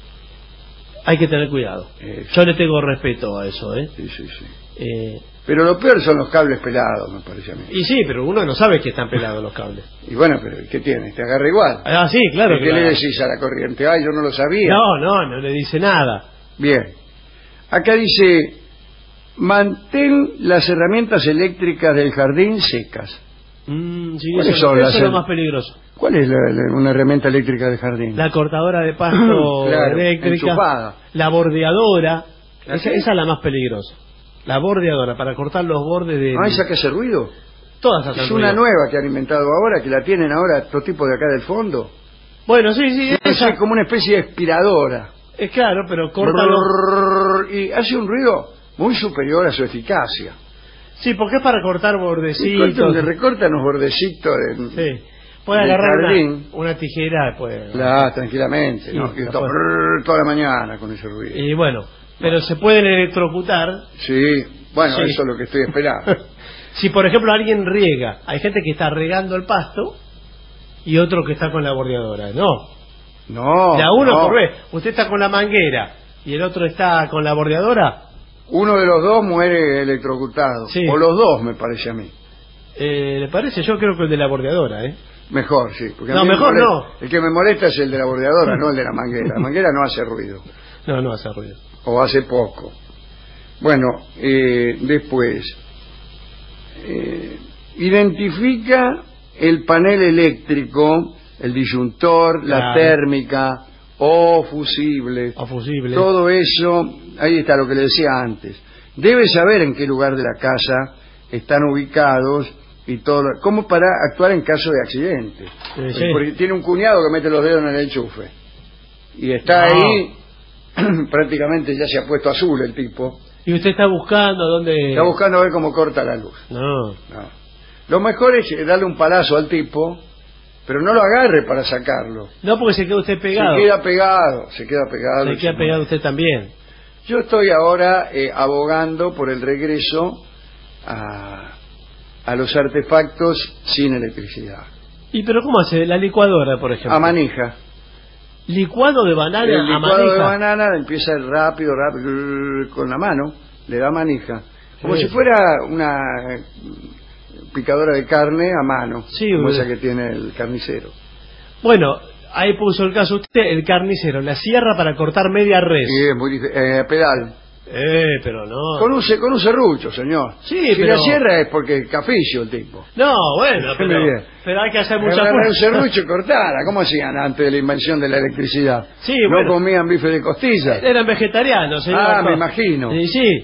Hay que tener cuidado. Eh, Yo le tengo respeto a eso, ¿eh? Sí, sí, sí. Eh, Pero lo peor son los cables pelados, me parece a mí. y sí, pero uno no sabe que están pelados los cables. Y bueno, pero ¿qué tiene? ¿Te agarra igual? Ah, sí, claro. ¿Qué que le la- decís a la corriente? Ay, yo no lo sabía. No, no, no le dice nada. Bien. Acá dice, mantén las herramientas eléctricas del jardín secas. Mm, sí, ¿Cuáles eso, son eso las es lo her- más peligroso. ¿Cuál es la- la- una herramienta eléctrica del jardín? La cortadora de pasto Claro, eléctrica, enchufada. la bordeadora, ¿La esa, qué? esa es la más peligrosa. La bordeadora, para cortar los bordes de... Ah, esa que hace ruido. Todas hacen Es una ruido. nueva que han inventado ahora, que la tienen ahora estos tipos de acá del fondo. Bueno, sí, sí, Es esa, como una especie de aspiradora. es claro, pero corta los... Brrr, y hace un ruido muy superior a su eficacia. Sí, porque es para cortar Y corta- bordecitos. le recortan los bordecitos de, Sí. Puede del agarrar jardín. una, una tijera, pues... La, tranquilamente, Sí, ¿no? Y la está puede- brrr, toda la mañana con ese ruido. Y bueno, pero se pueden electrocutar. Sí, bueno, Sí. eso es lo que estoy esperando. Si por ejemplo alguien riega, hay gente que está regando el pasto y otro que está con la bordeadora. No, No, de a uno no. por vez. Usted está con la manguera y el otro está con la bordeadora. uno de los dos muere electrocutado. Sí. O los dos, me parece a mí. Eh, ¿Le parece? Yo creo que el de la bordeadora, ¿eh? Mejor, sí. Porque a No, mí me mejor molesta- no. El que me molesta es el de la bordeadora, no el de la manguera. La manguera no hace ruido. No, no hace ruido. O hace poco. Bueno, eh, después, eh, identifica el panel eléctrico, el disyuntor, la Claro. térmica, o fusible, O fusible. todo eso, ahí está lo que le decía antes. Debe saber en qué lugar de la casa están ubicados y todo, lo- cómo para actuar en caso de accidente. Sí, sí. Porque tiene un cuñado que mete los dedos en el enchufe y está No. ahí, prácticamente ya se ha puesto azul el tipo. Y usted está buscando dónde... Está buscando ver cómo corta la luz. No. No. Lo mejor es darle un palazo al tipo, pero no lo agarre para sacarlo. No, porque se queda usted pegado. Se queda pegado, se queda pegado. Se y queda se pegado muere. usted también. Yo estoy ahora eh, abogando por el regreso a, a los artefactos sin electricidad. ¿Y pero cómo hace? La licuadora, por ejemplo. A manija. Licuado de banana El a licuado de manija. banana empieza rápido, rápido, con la mano, le da manija. Como Sí. si fuera una picadora de carne a mano, Sí, como boludo. esa que tiene el carnicero. Bueno, ahí puso el caso usted, el carnicero, la sierra para cortar media res. Y es muy dif- eh, pedal. Eh, pero no. Con un, se- con un serrucho, señor. Sí, si pero- la sierra es porque es caficio el tipo. No, bueno, Muy pero, bien. pero hay que hacer mucha Agarrar un fuerza. serrucho y cortarla. ¿Cómo hacían antes de la invención de la electricidad? Sí, no bueno. comían bife de costilla. Eran vegetarianos, señor. Ah, me No. imagino. Sí, sí.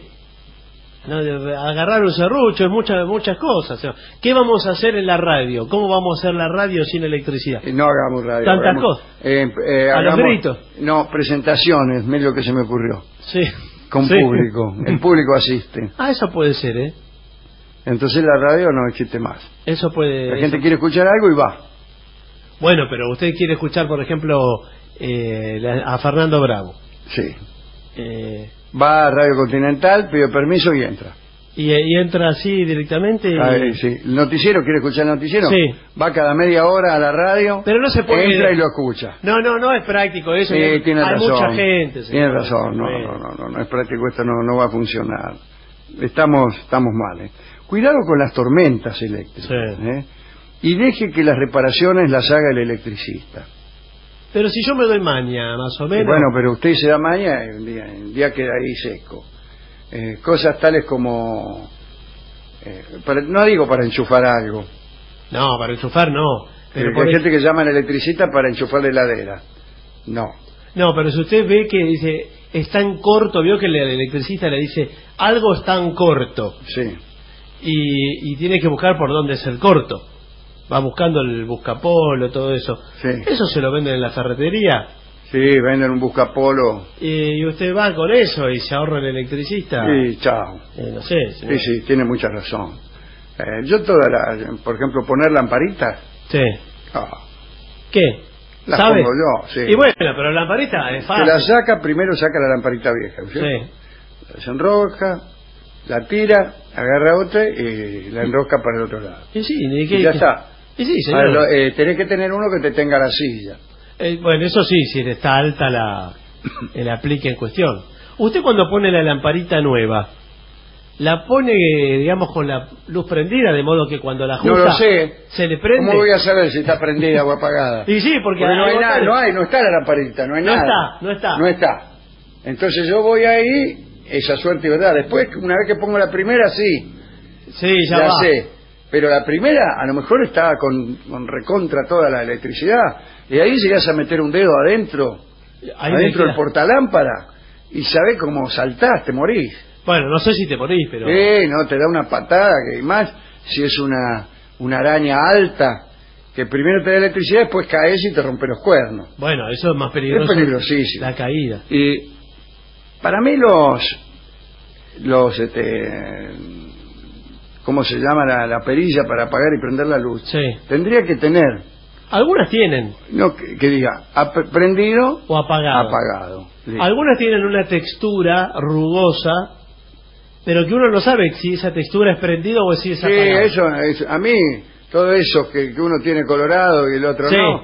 No, de- agarrar un serrucho es muchas muchas cosas. señor. ¿Qué vamos a hacer en la radio? ¿Cómo vamos a hacer la radio sin electricidad? Eh, No hagamos radio. Tantas hagamos- cosas. eh, eh, A los hagamos- gritos. No, presentaciones, mire lo que se me ocurrió. Sí. Con Sí. público. El público asiste. Ah, eso puede ser, ¿eh? Entonces la radio no existe más. Eso puede... La gente eso- quiere escuchar algo y va. Bueno, pero usted quiere escuchar, por ejemplo, eh, la- a Fernando Bravo. Sí. Eh, Va a Radio Continental, pide permiso y entra. y, y entra así directamente. y- Ah, eh, sí. ¿El noticiero? ¿Quiere escuchar el noticiero? Sí. Va cada media hora a la radio, Pero no se puede... entra y lo escucha. No, no, no es práctico eso. Sí, hay tiene hay razón. mucha gente. Tiene señor. razón. No, Bueno. no, no, no, no es práctico, esto no, no va a funcionar. Estamos, estamos mal. ¿eh? Cuidado con las tormentas eléctricas. Sí. ¿eh? Y deje que las reparaciones las haga el electricista. Pero si yo me doy maña, más o Y menos... bueno, pero usted se da maña y un día, el día queda ahí seco. Eh, cosas tales como... eh, para- no digo para enchufar algo. No, para enchufar no. Pero Eh, por hay ej- gente que llama al electricista para enchufar la heladera. No. No, pero si usted ve que dice, es tan corto, vio que el electricista le dice, algo es tan corto. Sí. Y, y tiene que buscar por dónde es el corto. Va buscando el buscapolo, todo eso. Sí. Eso se lo venden en la ferretería. Sí, venden un buscapolo Y usted va con eso y se ahorra el electricista. y chao. Eh, no sé. Sí, señor. sí, tiene mucha razón. Eh, yo toda la, por ejemplo, poner lamparitas, Sí. ah, ¿Qué? las ¿Sabe? pongo yo, sí. Y bueno, pero la lamparita es Se fácil. la saca, primero saca la lamparita vieja, ¿sí? Sí. La desenrosca, la tira, agarra otra y la enrosca para el otro lado. Y sí, ni Y que- ya que- está. Y sí, señor. Ahora, lo- eh, tenés que tener uno que te tenga la silla. Eh, bueno, eso sí, si está alta la, el aplique en cuestión. Usted cuando pone la lamparita nueva, la pone, digamos, con la luz prendida, de modo que cuando la ajusta No lo sé. se le prende. ¿Cómo voy a saber si está prendida o apagada? Y sí, porque, Porque no hay hay nada, botones. no hay, no está la lamparita, no hay No nada. está, no está. No está. Entonces yo voy ahí, esa suerte, ¿verdad? Después, una vez que pongo la primera, sí, Sí, ya, ya va. sé. Pero la primera, a lo mejor estaba con, con recontra toda la electricidad. Y ahí llegas a meter un dedo adentro, Ahí adentro me del queda. portalámpara, y sabés cómo saltás, te morís. Bueno, no sé si te morís, pero... Eh, no, te da una patada, que más si es una, una araña alta, que primero te da electricidad, después caes y te rompe los cuernos. Bueno, eso es más peligroso. Es peligrosísimo. La caída. Y para mí los, los, este, ¿cómo se llama la, la perilla para apagar y prender la luz? Sí. Tendría que tener, Algunas tienen. no que, que diga, ap- prendido o apagado. apagado. Listo. Algunas tienen una textura rugosa, pero que uno no sabe si esa textura es prendido o si es Sí, apagado. eso, es- a mí, todo eso que, que uno tiene colorado y el otro Sí. no,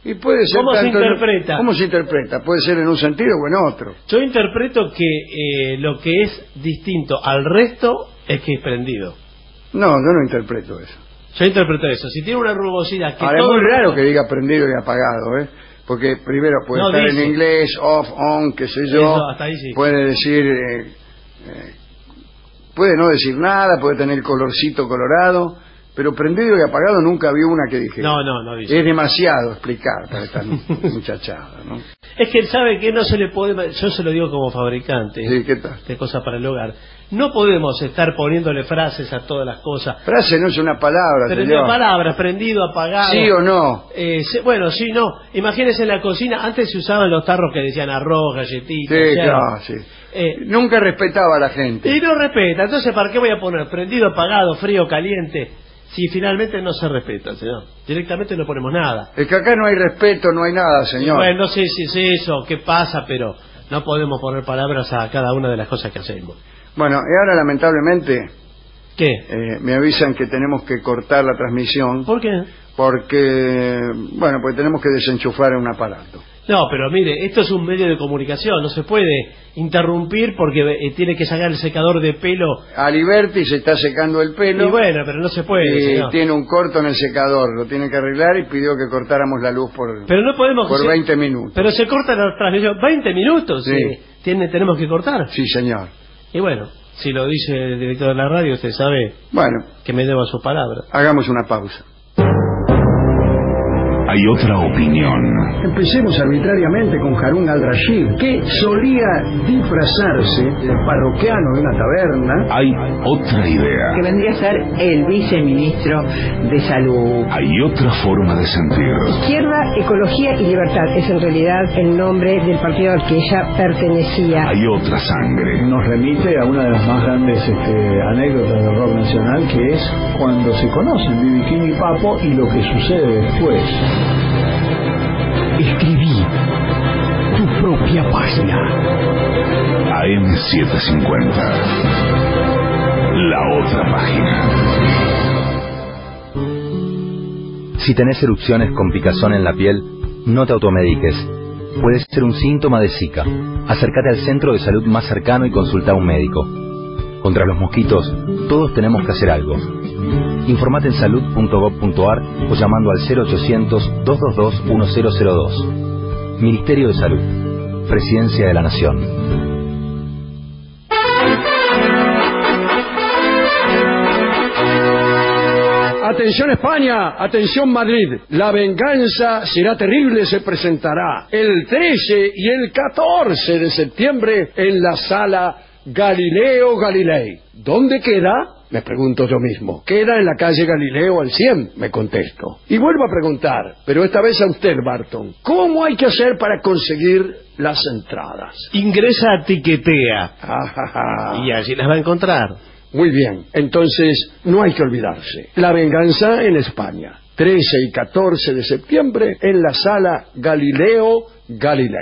Y puede ser ¿Cómo se tanto en- interpreta? ¿Cómo se interpreta? Puede ser en un sentido o en otro. Yo interpreto que eh, lo que es distinto al resto es que es prendido. No, yo no interpreto eso. Yo interpreto eso. Si tiene una rugosidad que Ahora, es todo muy el raro resto- que diga prendido y apagado, ¿eh? Porque primero puede No, estar dice. en inglés, off, on, qué sé yo. Eso, hasta ahí sí. Puede decir... eh, eh, puede no decir nada, puede tener colorcito colorado, pero prendido y apagado nunca vi una que dije. No, no, no dice. Es demasiado explicar para esta muchachada, ¿no? Es que él sabe que no se le puede... Yo se lo digo como fabricante Sí, ¿qué tal? de cosas para el hogar. No podemos estar poniéndole frases a todas las cosas. Frase no es una palabra, Pero señor. no palabras, prendido, apagado. ¿Sí o no? Eh, se- bueno, sí, no. Imagínese en la cocina, antes se usaban los tarros que decían arroz, galletitas. Sí, yerba. claro, sí. Eh, Nunca respetaba a la gente. y no respeta. Entonces, ¿para qué voy a poner prendido, apagado, frío, caliente? Si finalmente no se respeta, señor. Directamente no ponemos nada. Es que acá no hay respeto, no hay nada, señor. Bueno, no sé si es eso, qué pasa, pero no podemos poner palabras a cada una de las cosas que hacemos. Bueno, y ahora lamentablemente ¿Qué? eh, me avisan que tenemos que cortar la transmisión. ¿Por qué? Porque, bueno, pues tenemos que desenchufar un aparato. No, pero mire, esto es un medio de comunicación, no se puede interrumpir porque eh, tiene que sacar el secador de pelo. Aliberti se está secando el pelo. Y bueno, pero no se puede, y señor. tiene un corto en el secador, lo tiene que arreglar y pidió que cortáramos la luz por, Pero no podemos... por se- veinte minutos. Pero se corta la transmisión. ¿veinte minutos? Sí. eh, tiene, tenemos que cortar. Sí, señor. Y bueno, si lo dice el director de la radio, usted sabe Bueno, que me debo a sus palabras. hagamos una pausa. Hay otra opinión. Empecemos arbitrariamente con Harun al-Rashid, que solía disfrazarse de parroquiano de una taberna. Hay otra idea. Que vendría a ser el viceministro de Salud. Hay otra forma de sentir. Izquierda, Ecología y Libertad es en realidad el nombre del partido al que ella pertenecía. Hay otra sangre. Nos remite a una de las más grandes este, anécdotas del rock nacional, que es cuando se conocen B B King y Papo y lo que sucede después. Escribí tu propia página. A M setecientos cincuenta. La otra página. Si tenés erupciones con picazón en la piel, no te automediques. Puede ser un síntoma de Zika. Acércate al centro de salud más cercano y consulta a un médico. Contra los mosquitos, todos tenemos que hacer algo. Informate en salud punto gob punto ar o llamando al cero ochocientos, dos dos dos, uno cero cero dos. Ministerio de Salud. Presidencia de la Nación. Atención España, atención Madrid, La Venganza Será Terrible se presentará el trece y el catorce de septiembre en la sala Galileo Galilei. ¿Dónde queda? Me pregunto yo mismo. Queda en la calle Galileo al cien, me contesto. Y vuelvo a preguntar, pero esta vez a usted, Barton, ¿cómo hay que hacer para conseguir las entradas? Ingresa a Tiquetea Ajaja. y allí las va a encontrar. Muy bien, entonces no hay que olvidarse. La Venganza en España, trece y catorce de septiembre en la sala Galileo Galilei.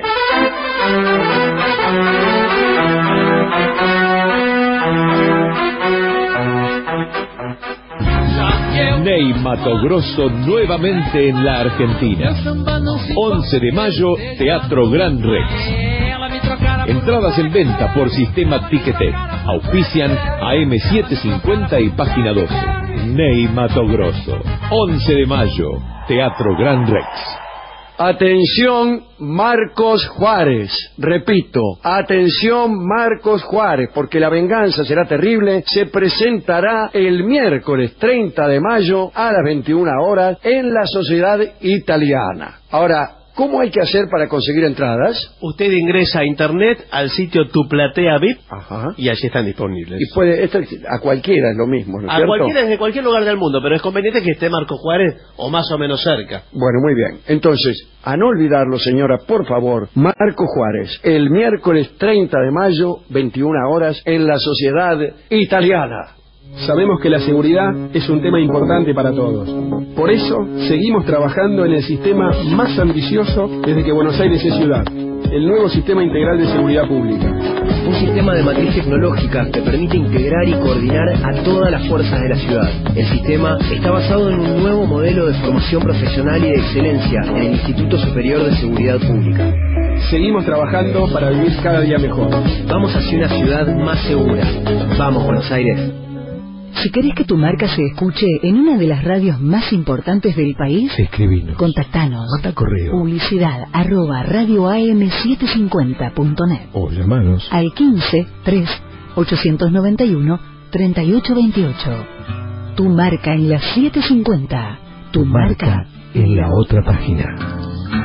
Ney Mato Grosso nuevamente en la Argentina. once de mayo, Teatro Gran Rex. Entradas en venta por sistema Ticketek. Auspician A M setecientos cincuenta y Página doce. Ney Mato Grosso. once de mayo, Teatro Gran Rex. Atención Marcos Juárez, repito, atención Marcos Juárez, porque La Venganza Será Terrible se presentará el miércoles treinta de mayo a las veintiuna horas en la Sociedad Italiana. Ahora, ¿cómo hay que hacer para conseguir entradas? Usted ingresa a internet al sitio Tu Platea V I P. Ajá. Y allí están disponibles. Y puede, esto a cualquiera es lo mismo, ¿no es A cierto? cualquiera desde cualquier lugar del mundo, pero es conveniente que esté Marco Juárez o más o menos cerca. Bueno, muy bien. Entonces, a no olvidarlo, señora, por favor, Marco Juárez, el miércoles treinta de mayo, veintiuna horas, en la Sociedad Italiana. Sabemos que la seguridad es un tema importante para todos. Por eso, seguimos trabajando en el sistema más ambicioso desde que Buenos Aires es ciudad. el nuevo Sistema Integral de Seguridad Pública. Un sistema de matriz tecnológica que permite integrar y coordinar a todas las fuerzas de la ciudad. El sistema está basado en un nuevo modelo de formación profesional y de excelencia en el Instituto Superior de Seguridad Pública. Seguimos trabajando para vivir cada día mejor. Vamos hacia una ciudad más segura. Vamos, Buenos Aires. Si querés que tu marca se escuche en una de las radios más importantes del país, escribinos, contactanos. Manda correo. Publicidad arroba radio a m setecientos cincuenta punto net o llamanos al quince tres ochocientos noventa y uno treinta y ocho veintiocho. Tu marca en la setecientos cincuenta. Tu, tu marca, marca en la otra página.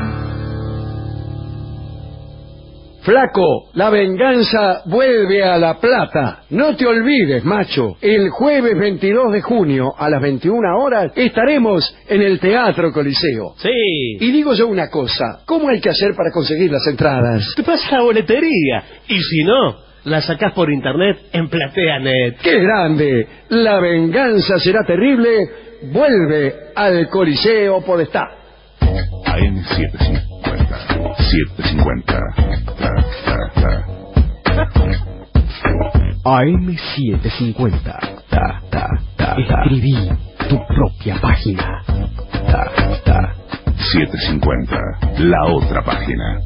Flaco, la venganza vuelve a La Plata. No te olvides, macho. El jueves veintidós de junio a las veintiuna horas estaremos en el Teatro Coliseo. Sí. Y digo yo una cosa, ¿cómo hay que hacer para conseguir las entradas? Te pasas a la boletería. Y si no, la sacás por internet en PlateaNet. ¡Qué grande! La venganza será terrible. Vuelve al Coliseo Podestá. A M setecientos cincuenta. setecientos cincuenta. A M setecientos cincuenta. Ta, ta, ta, Escribí tu propia página. Ta, ta. setecientos cincuenta. La otra página.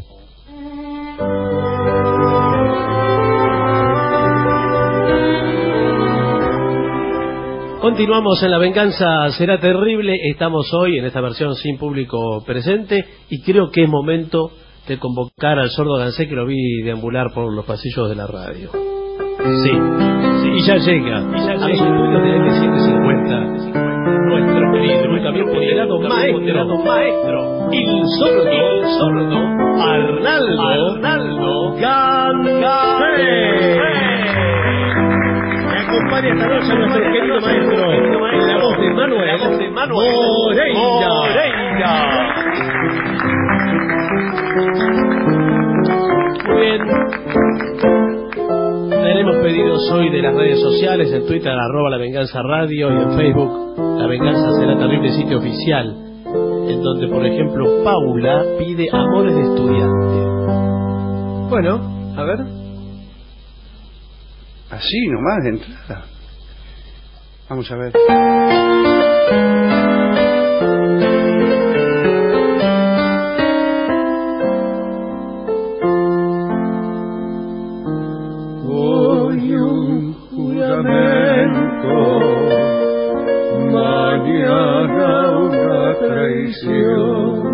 Continuamos en La Venganza Será Terrible. Estamos hoy en esta versión sin público presente y creo que es momento de convocar al sordo Gansé, que lo vi deambular por los pasillos de la radio. Sí, sí. Y ya llega, y ya a los estudios de M setecientos cincuenta, nuestro querido y también ponderado maestro, maestro, el sordo, el sordo, Arnaldo, Arnaldo Gansé. Me acompaña esta noche nuestro querido maestro, en la voz de Manuel, la voz de Manuel Moreira. Muy bien. Tenemos pedidos hoy de las redes sociales, en Twitter arroba La Venganza Radio y en Facebook La Venganza Será Terrible, sitio oficial, en donde por ejemplo Paula pide Amores de Estudiante. Bueno, a ver. Así nomás de entrada. Vamos a ver. Hoy un juramento, mañana una traición.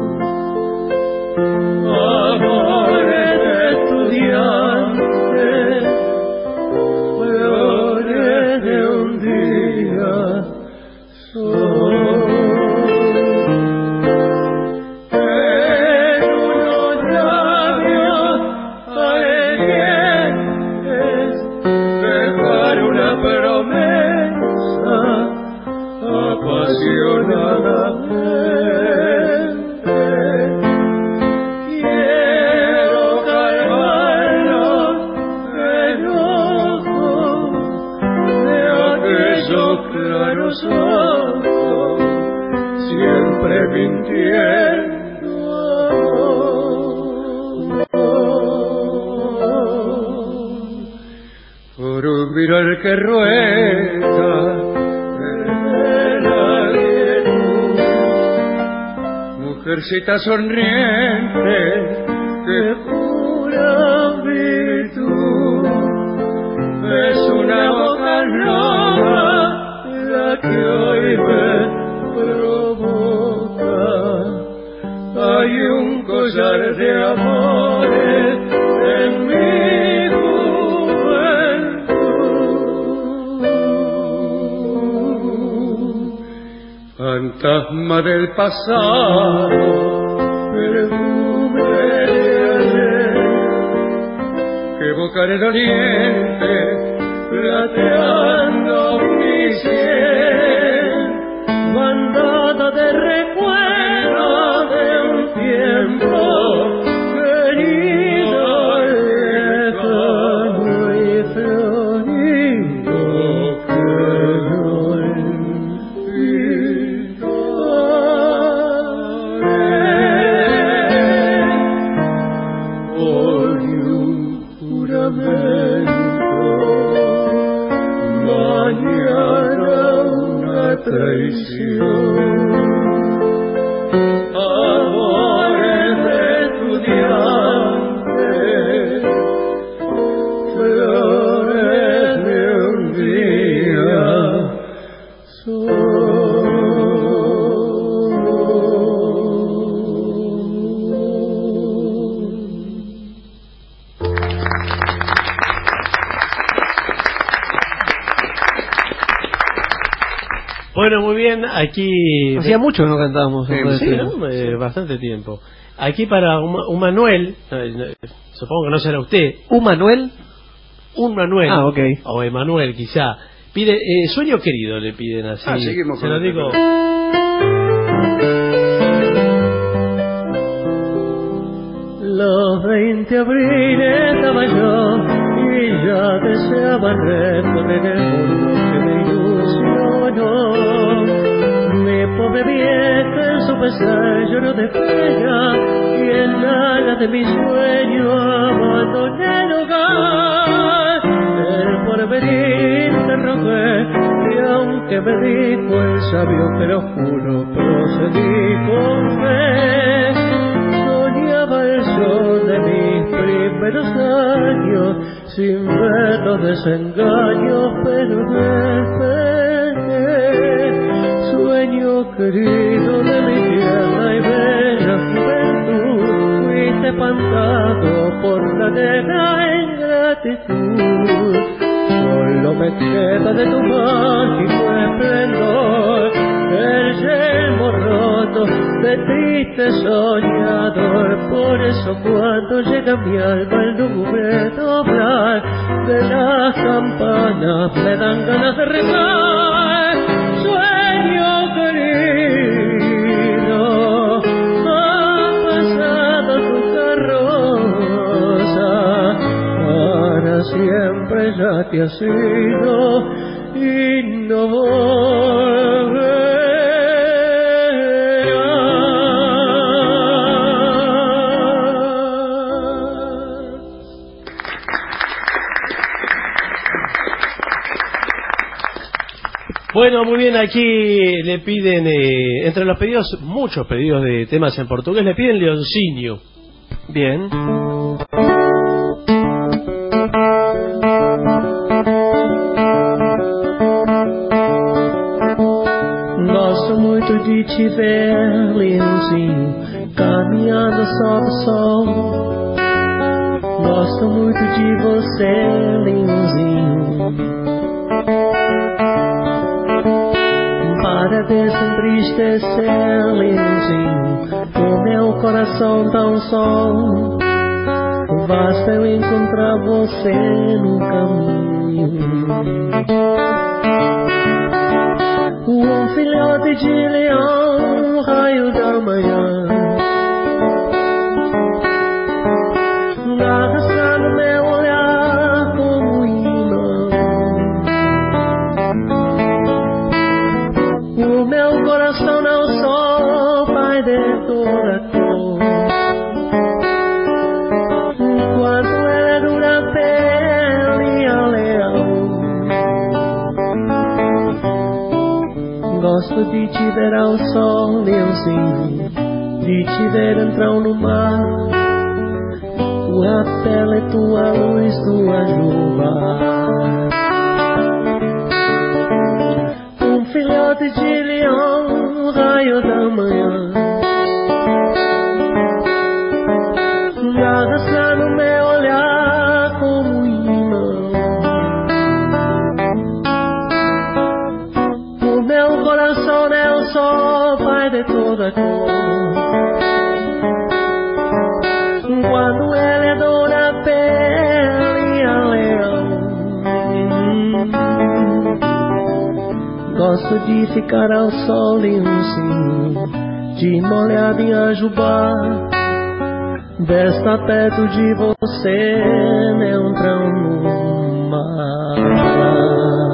Amores de estudiante, flores de un día sol. En unos labios ardientes dejar una promesa apasionadamente. Quiero calmar los enojos de aquellos claros ojos, siempre mintiendo por un mirar que rueda en la quietud. Mujercita sonriente que jura virtud, es una boca roja la que hoy me provoca. Hay un collar de amores en mi juventud, fantasma del pasado, perfume de ayer, que evocaré doliente plateando mi sien, bandada de recuerdos de un tiempo querido, lejano y florido, que no olvidaré. bien, aquí... Hacía mucho que no cantábamos. Eh, sí, ¿no? eh, bastante tiempo. Aquí para un, un Manuel, eh, supongo que no será usted. ¿Un Manuel? Un Manuel. Ah, ok. O Emanuel, quizá. Pide, eh, sueño querido le piden así. Ah, seguimos Se con lo el digo. Los veinte abriles estaba yo y ya deseaba recorrer el mundo que me ilusionó. Mi pobre vieja en su pesar lloró de pena y en ala de mi sueño abandoné el hogar. El porvenir te rogué y aunque me dijo el sabio que lo juro, procedí con fe. Soñaba el sol de mis primeros años, sin ver los desengaños, pero desperté. Sueño querido de mi tierna y bella juventud, fuiste espantado por la negra ingratitud. Solo me queda de tu mágico esplendor el yelmo roto de triste soñador. Por eso cuando llega a mi alma el lúgubre doblar de las campanas me dan ganas de rezar. Sueño querido, ha pasado tu carroza, para siempre ya te has ido y no volverás. Bueno, muy bien, aquí le piden, eh, entre los pedidos, muchos pedidos de temas en portugués, le piden Leoncinho. Bien. Gosto muito de te ver, Leonzinho, caminhando sob o sol. Gosto muito de você, Leonzinho, para desentristecer, Leonzinho, o meu coração tão só. Basta eu encontrar você no caminho. Um filhote de leão, um raio da manhã, abraçando meu olhar como um imã. O meu coração não só vai de toda cor, enquanto ela é dura pele a leão. Gosto de te ver ao sol, Leonzinho, de te ver entrar no mar. Tua pele, tua luz, tua chuva. Um filhote de leão, um raio da manhã, abraçando meu olhar como um imã. O meu coração é o sol, pai de toda cor, quando ela é dura pele a leão. Gosto de ficar ao sol, Leonzinho, de molhado em ajubá, desta perto de você, neutrão no mar.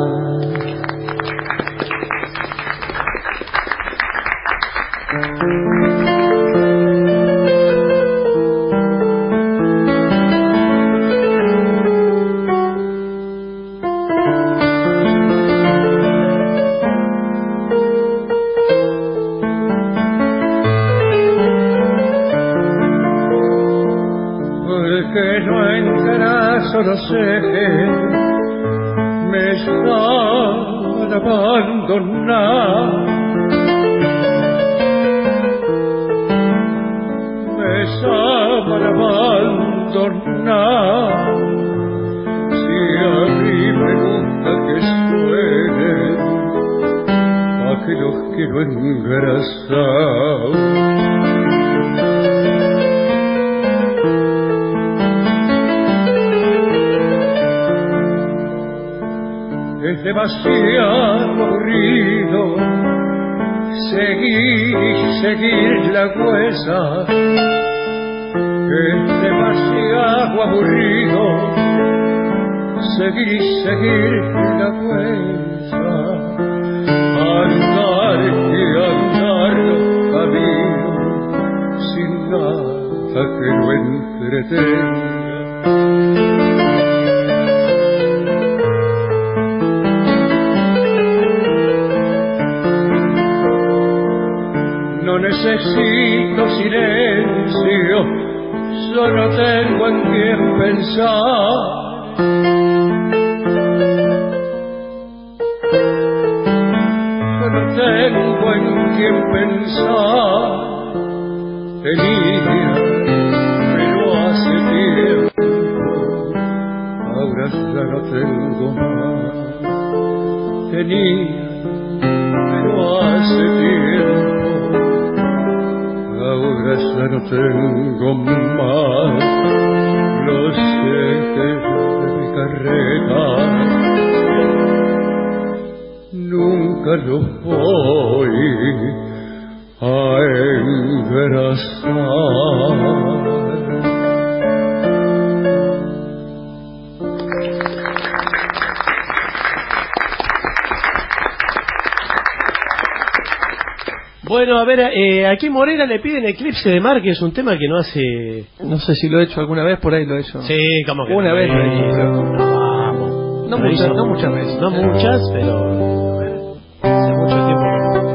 Porque no encaras solo sé que me están abandonando, me están abandonando. Si a mí me gusta que suene aquellos demasiado aburrido seguir y seguir la huesa. Es demasiado aburrido seguir y seguir la huesa. Andar y andar los caminos sin nada que lo entretenga. No necesito silencio, solo tengo en quién pensar. Solo tengo en quién pensar. Tenía, pero hace tiempo, ahora ya no tengo más. Tenía, pero hace tiempo, ahora ya no tengo más. Los ejes de mi carrera nunca los voy a engrasar. Bueno, a ver, eh, aquí Morena le piden Eclipse de Mar, que es un tema que no hace... No sé si lo he hecho alguna vez, por ahí lo he hecho. Sí, como que Una no, vez lo he hecho, pero... Vamos. No, muchas, no muchas veces. No muchas, pero... a ver, hace mucho tiempo que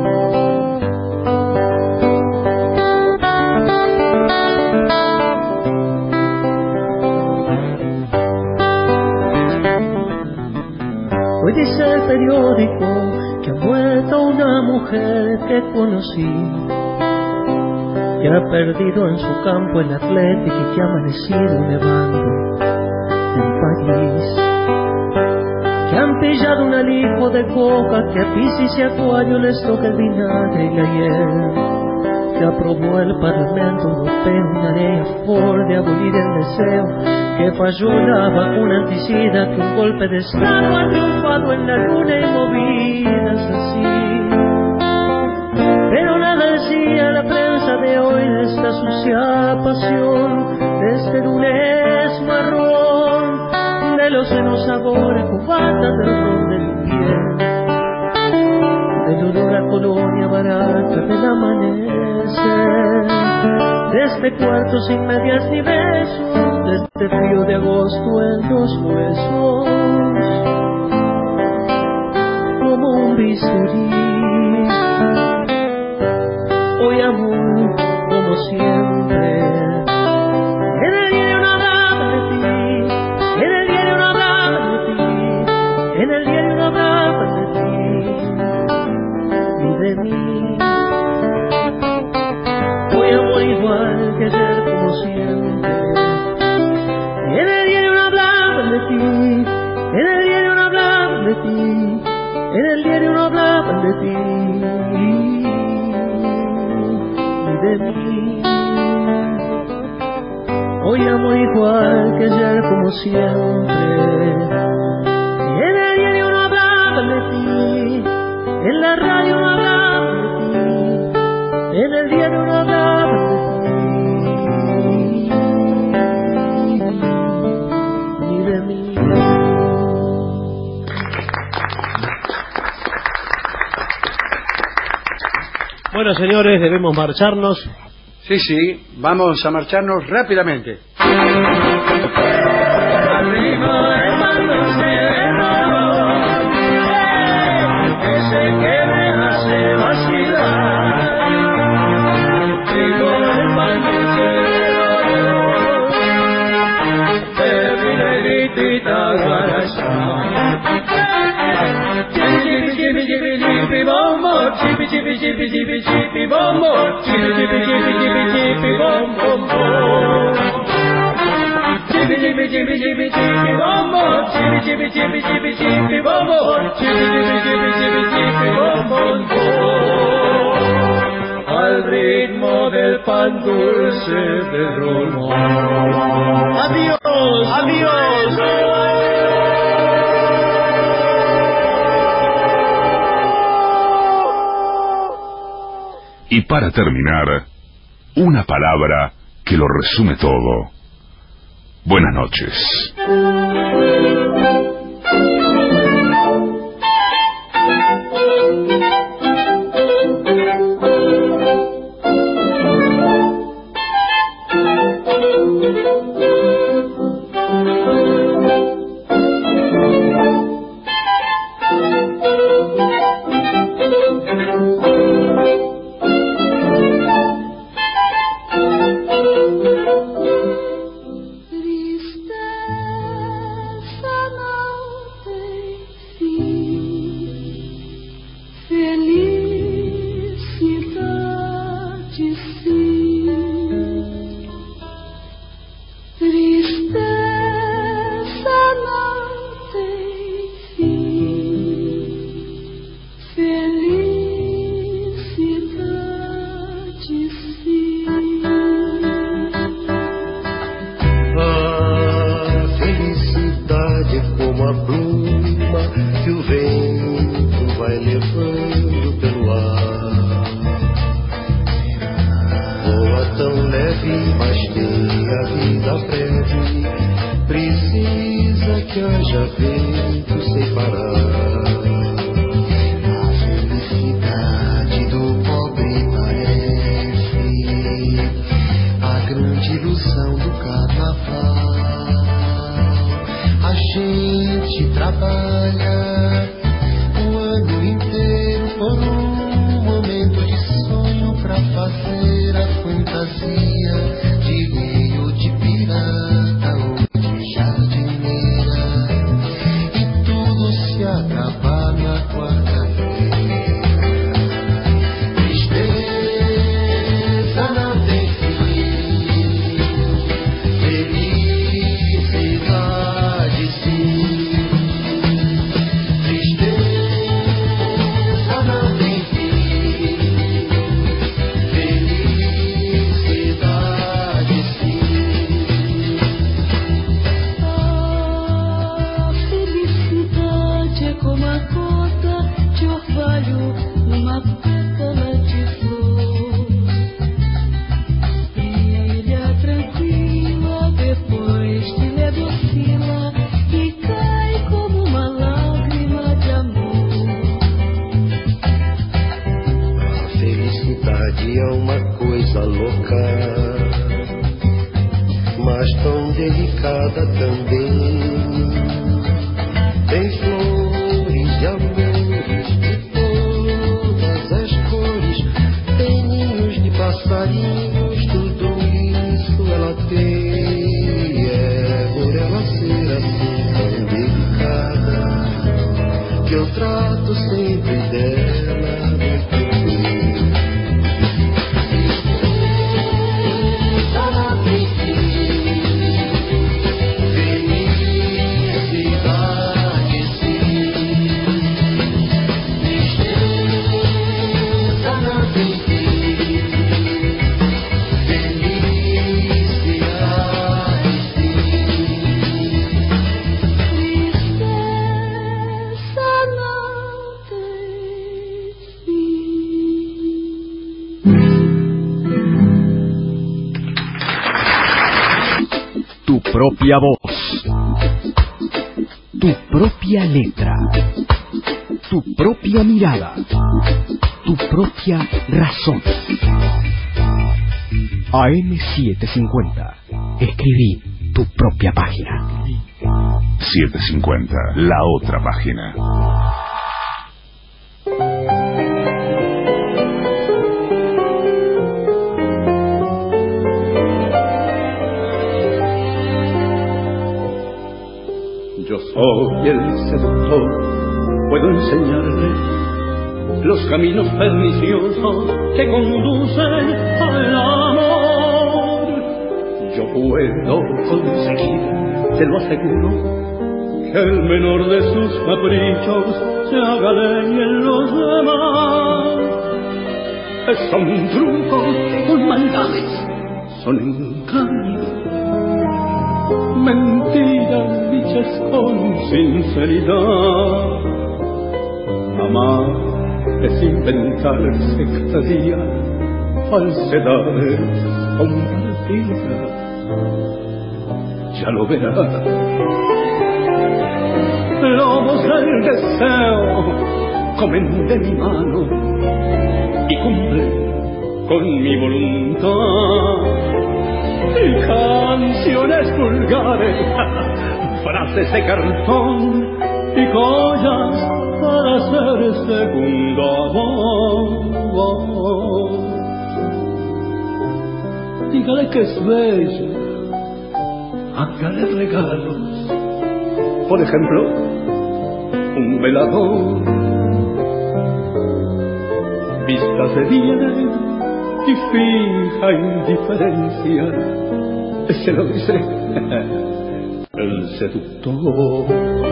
no. Hoy dice el periódico que ha muerto una mujer que conocí, que ha perdido en su campo el Atlético y que ha amanecido nevando en París, que han pillado un alijo de coca, que a Piscis y Acuario les toca el vinagre y la hiel, que aprobó el Parlamento Europeo una ley a favor de abolir el deseo, que falló la vacuna anticida, que un golpe de estado ha triunfado en la luna y movidas así. Pero nada decía la prensa de hoy de esta sucia pasión, de este lunes marrón, de los senos sabores cubatas del ron del invierno, del olor a colonia barata del amanecer, de este cuarto sin medias ni besos, de este frío de agosto en los huesos, como un bisturí. Hoy amor, como siempre, en el diario no hablaba de ti, en el diario no hablaba de ti, en el diario no hablaba de ti, ni de mí. Hoy amor igual que ayer, como siempre, en el diario no hablaban de ti, en el diario no hablaban de ti, en el diario no hablaban de ti, ni de mí. Hoy amor igual que ayer, como siempre, en el diario no hablaban de ti, en la radio no hablaban de ti, en el diario no hablaban de ti. Bueno, señores, debemos marcharnos. Sí, sí, vamos a marcharnos rápidamente. Chippy chippy chippy chippy chippy bom bom, chippy chippy chippy chippy chippy bom bom bom, chippy chippy chippy chippy chippy bom bom, chippy chippy chippy chippy chippy bom bom, chippy chippy chippy chippy chippy bom bom bom, al ritmo del pan dulce del román. Adiós, adiós. Y para terminar, una palabra que lo resume todo. Buenas noches. Propia voz, tu propia letra, tu propia mirada, tu propia razón. A M setecientos cincuenta. Escribí tu propia página. setecientos cincuenta, la otra página. Yo soy el seductor, puedo enseñarle los caminos perniciosos que conducen al amor. Yo puedo conseguir, te lo aseguro, que el menor de sus caprichos se haga ley en los demás. Son trucos, son maldades, son engaños, mentiras dichas con sinceridad. Amar es inventarse cada día falsedades compartidas. Ya lo verás. Lobos del deseo comen de mi mano y cumplen con mi voluntad. Y canciones vulgares, frases de cartón y joyas para ser segundo amor. Dígale que es bella, hágale regalos, por ejemplo, un velador, vistas de bien y fija indiferencia. Se lo dice el seductor.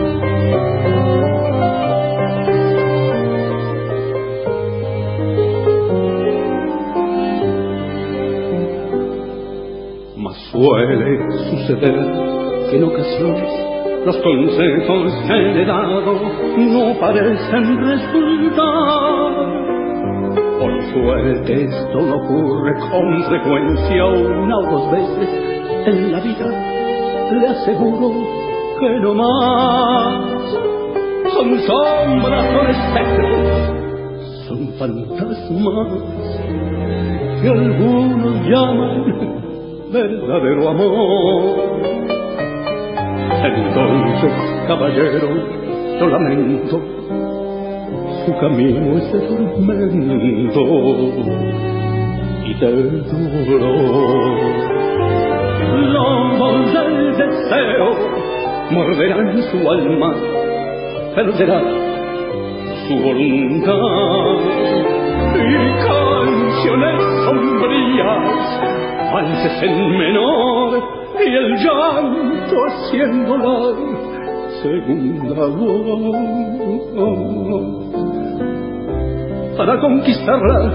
Mas suele suceder que en ocasiones los consejos que le he dado no parecen resultar. Por suerte esto no ocurre con frecuencia, una o dos veces en la vida. Le aseguro que no más. Son sombras, son espectros, son fantasmas que algunos llaman verdadero amor. Entonces, caballero, yo lamento, su camino es de tormento y de dolor. Lobos del deseo morderán su alma, perderá su voluntad. Y canciones sombrías, valses en menor, y el llanto haciéndola segunda voz. Para conquistarla,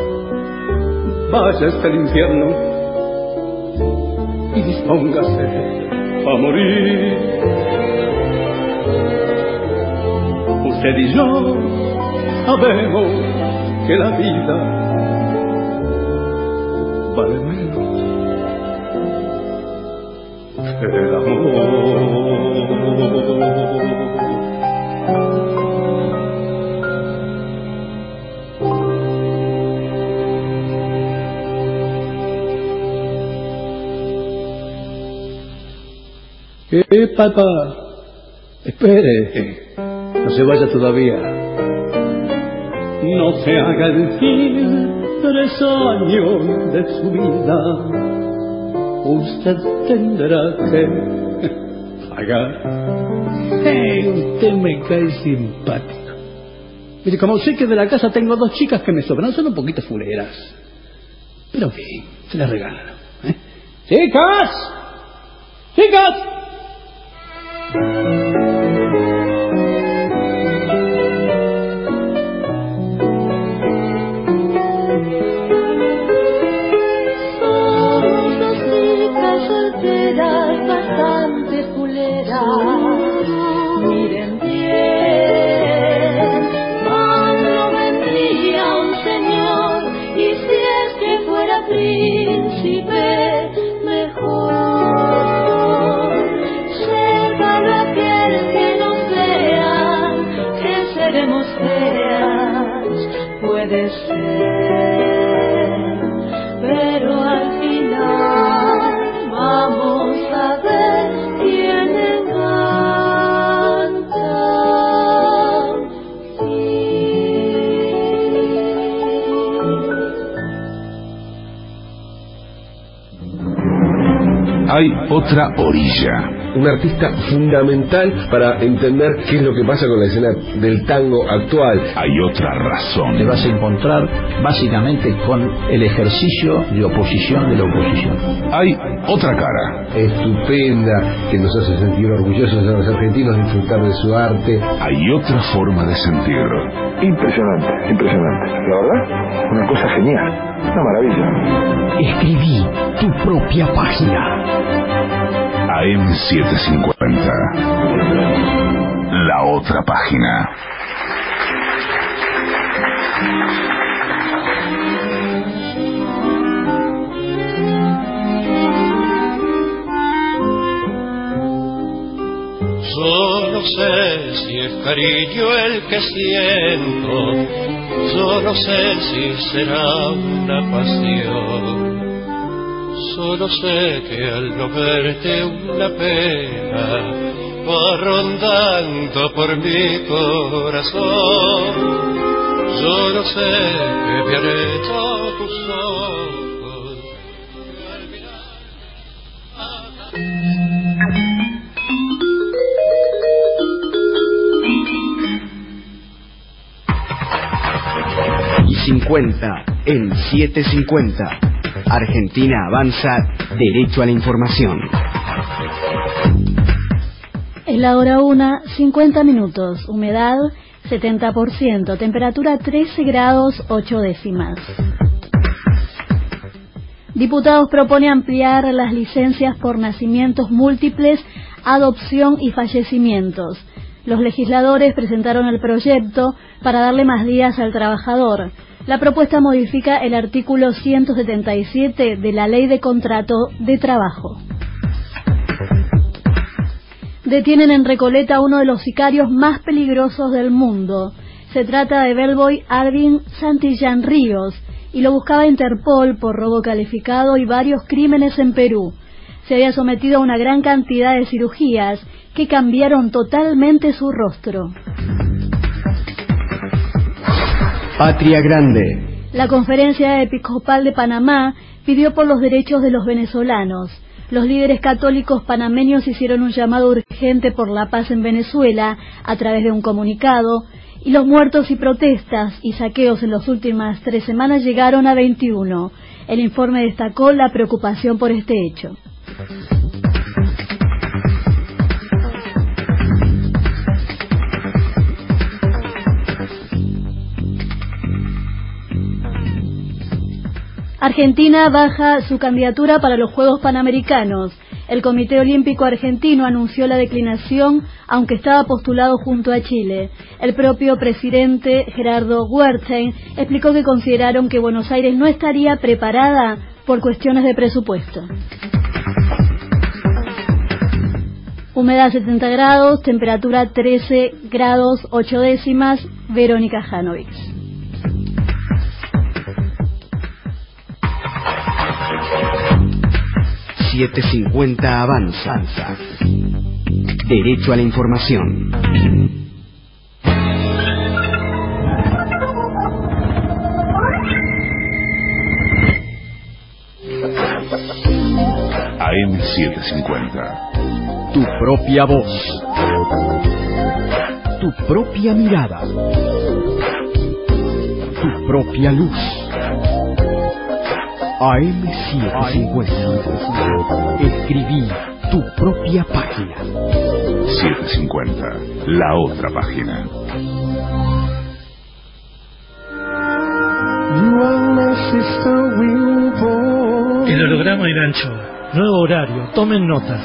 vaya hasta el infierno y dispóngase a morir. Usted y yo sabemos que la vida vale menos que el amor. Eh, papá, espere, no se vaya todavía. No se haga el fin, tres años de su vida usted tendrá que pagar. Eh, usted me cae simpático. Mire, como sé que de la casa tengo dos chicas que me sobran, son un poquito fuleras, pero bien, se las regalo, ¿eh? ¡Chicas! ¡Chicas! Miren bien, cuando vendría un señor, y si es que fuera príncipe, mejor. Llévalo a aquel que nos vea, que seremos feas, puede ser, pero al final vamos a ver quién engaña. Hay otra orilla. Un artista fundamental para entender qué es lo que pasa con la escena del tango actual. Hay otra razón. Te vas a encontrar básicamente con el ejercicio de oposición de la oposición. Hay otra cara. Estupenda, que nos hace sentir orgullosos a los argentinos de disfrutar de su arte. Hay otra forma de sentir. Impresionante, impresionante. La verdad, una cosa genial, una maravilla. Escribí tu propia página. A M setecientos cincuenta. La otra página. sé si es cariño el que siento, solo sé si será una pasión. Solo sé que al no verte una pena va rondando por mi corazón. Solo sé que me han hecho tus ojos. Y cincuenta en siete cincuenta. Argentina avanza derecho a la información. Es la hora una, cincuenta minutos, humedad setenta por ciento, temperatura trece grados ocho décimas. Diputados propone ampliar las licencias por nacimientos múltiples, adopción y fallecimientos. Los legisladores presentaron el proyecto para darle más días al trabajador. La propuesta modifica el artículo ciento setenta y siete de la Ley de Contrato de Trabajo. Detienen en Recoleta a uno de los sicarios más peligrosos del mundo. Se trata de Bellboy Arvin Santillán Ríos y lo buscaba Interpol por robo calificado y varios crímenes en Perú. Se había sometido a una gran cantidad de cirugías que cambiaron totalmente su rostro. Patria Grande. La Conferencia Episcopal de Panamá pidió por los derechos de los venezolanos. Los líderes católicos panameños hicieron un llamado urgente por la paz en Venezuela a través de un comunicado, y los muertos y protestas y saqueos en las últimas tres semanas llegaron a veintiuno. El informe destacó la preocupación por este hecho. Argentina baja su candidatura para los Juegos Panamericanos. El Comité Olímpico Argentino anunció la declinación, aunque estaba postulado junto a Chile. El propio presidente Gerardo Wertheim explicó que consideraron que Buenos Aires no estaría preparada por cuestiones de presupuesto. Humedad setenta grados, temperatura trece grados ocho décimas, Verónica Janovics. setecientos cincuenta avanza. Derecho a la información. A M setecientos cincuenta. Tu propia voz. Tu propia mirada. Tu propia luz. A M setecientos cincuenta. Escribí tu propia página. setecientos cincuenta. La otra página. El holograma y la anchoa. Nuevo horario. Tomen nota.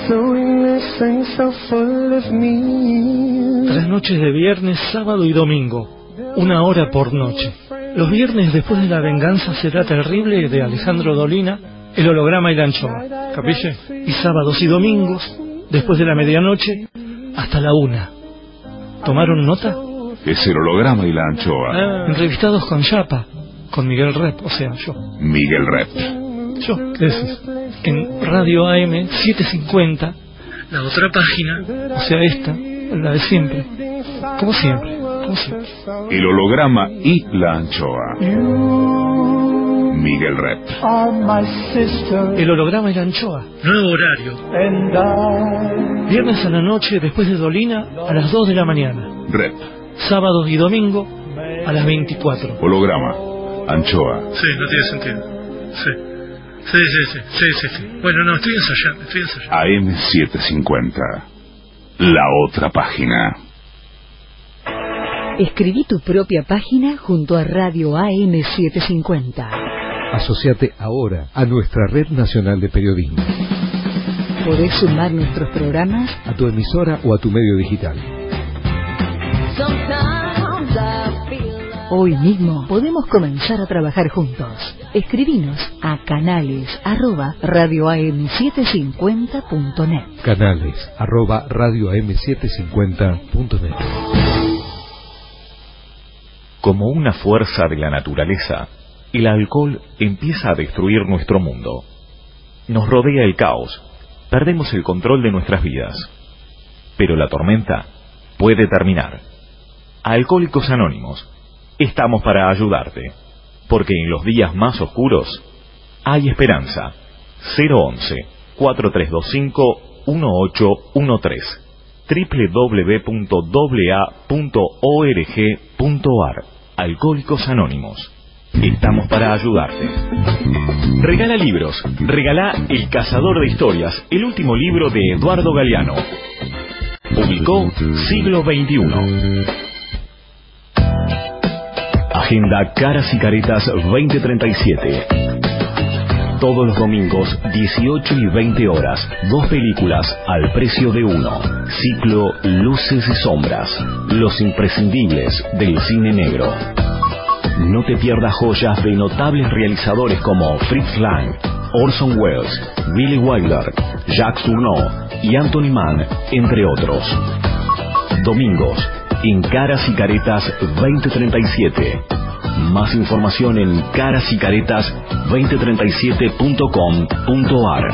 Tres noches de viernes, sábado y domingo. Una hora por noche. Los viernes, después de La venganza será terrible, de Alejandro Dolina, el holograma y la anchoa. ¿Capille? Y sábados y domingos, después de la medianoche, hasta la una. ¿Tomaron nota? Es el holograma y la anchoa. Ah, entrevistados con Chapa, con Miguel Rep, o sea, yo. Miguel Rep. Yo, ¿qué decís? En Radio A M setecientos cincuenta, la otra página, o sea, esta, la de siempre. Como siempre. El holograma y la anchoa. Miguel Rep. El holograma y la anchoa. Nuevo horario. Viernes a la noche, después de Dolina, a las dos de la mañana. Rep. Sábados y domingo, a las veinticuatro. Holograma. Anchoa. Sí, no tiene sentido. Sí. Sí, sí, sí, sí, sí, sí. Bueno, no, estoy ensayando, estoy ensayando. A M setecientos cincuenta. La otra página. Escribí tu propia página junto a Radio A M setecientos cincuenta. Asociate ahora a nuestra Red Nacional de Periodismo. Podés sumar nuestros programas a tu emisora o a tu medio digital. Sometimes I feel like Hoy mismo podemos comenzar a trabajar juntos. Escribinos a canales arroba radio a m setecientos cincuenta punto net. Canales arroba radio a m setecientos cincuenta punto net. Como una fuerza de la naturaleza, el alcohol empieza a destruir nuestro mundo. Nos rodea el caos, perdemos el control de nuestras vidas. Pero la tormenta puede terminar. Alcohólicos Anónimos, estamos para ayudarte, porque en los días más oscuros hay esperanza. cero once, cuatro tres dos cinco, uno ocho uno tres doble u doble u doble u punto a a punto org punto a r. Alcohólicos Anónimos, estamos para ayudarte. Regala libros. Regala El Cazador de Historias, el último libro de Eduardo Galeano. Publicó Siglo veintiuno. Agenda Caras y Caretas veinte treinta y siete. Todos los domingos, dieciocho y veinte horas, dos películas al precio de uno. Ciclo Luces y Sombras, los imprescindibles del cine negro. No te pierdas joyas de notables realizadores como Fritz Lang, Orson Welles, Billy Wilder, Jacques Tourneur y Anthony Mann, entre otros. Domingos, en Caras y Caretas veinte treinta y siete. Más información en caras y caretas veinte treinta y siete punto com punto a r.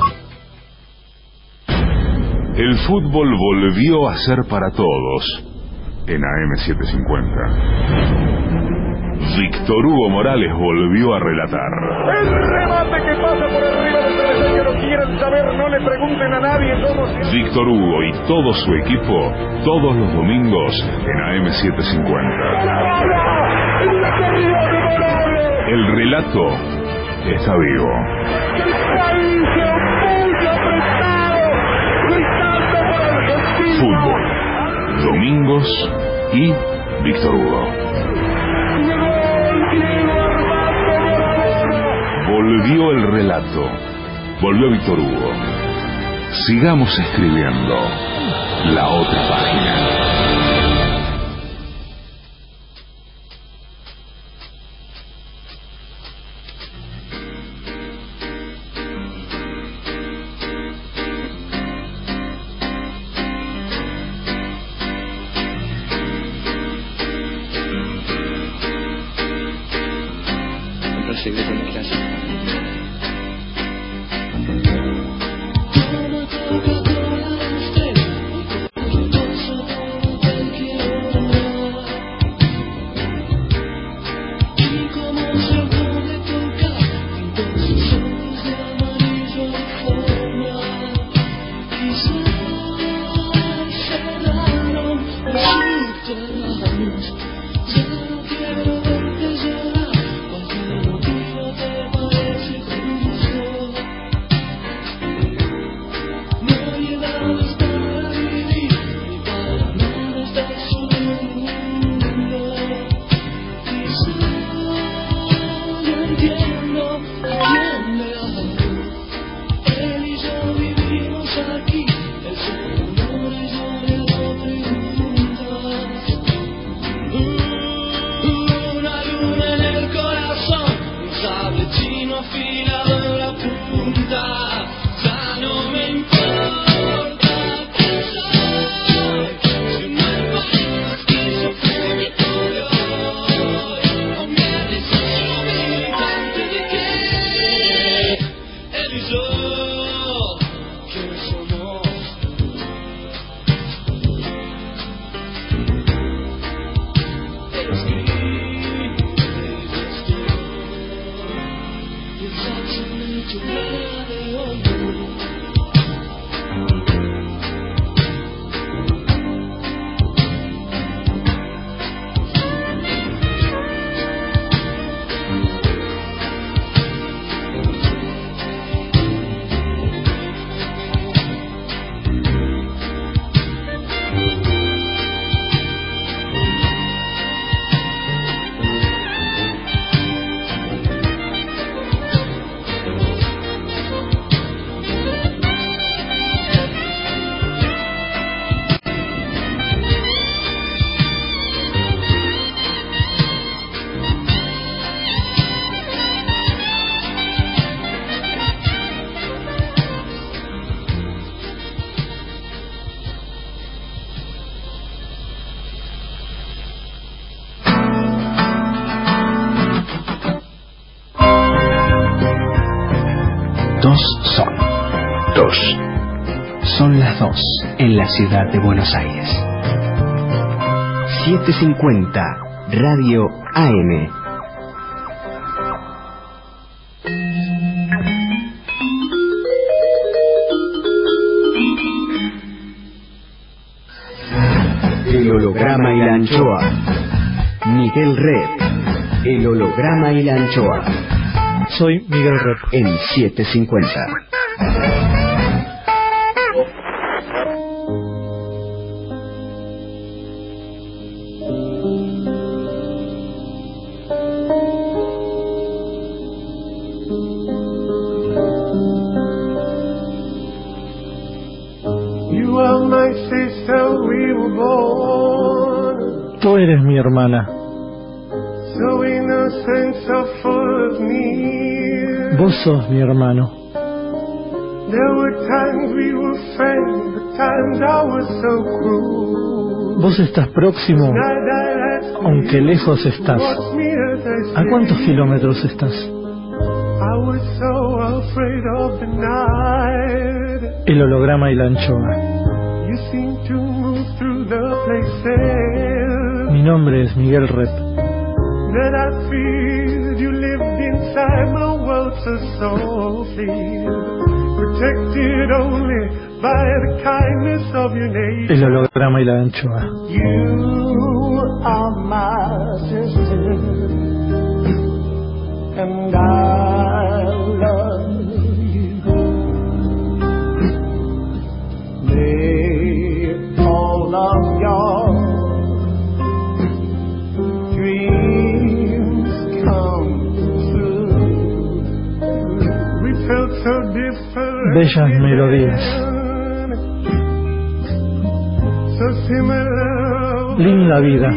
El fútbol volvió a ser para todos en A M setecientos cincuenta. Víctor Hugo Morales volvió a relatar. El remate que pasa por arriba del travesaño, no quieren saber, no le pregunten a nadie. Somos... Víctor Hugo y todo su equipo, todos los domingos en A M setecientos cincuenta. El relato está vivo. Fútbol, domingos y Víctor Hugo. Volvió el relato, volvió Víctor Hugo. Sigamos escribiendo la otra página. Dos son. Dos. Son las dos en la ciudad de Buenos Aires. setecientos cincuenta Radio A M. El holograma y la anchoa. Miguel Rep. El holograma y la anchoa. Soy Miguel Rep. En setecientos cincuenta. Tú eres mi hermana. Vos sos mi hermano. Vos estás próximo, aunque lejos estás. ¿A cuántos kilómetros estás? El holograma y la anchoa. Mi nombre es Miguel Rep. El holograma y la anchoa. And I love you. May all of your dreams come true. We felt so different. Bellas melodías. So similar. Linda vida.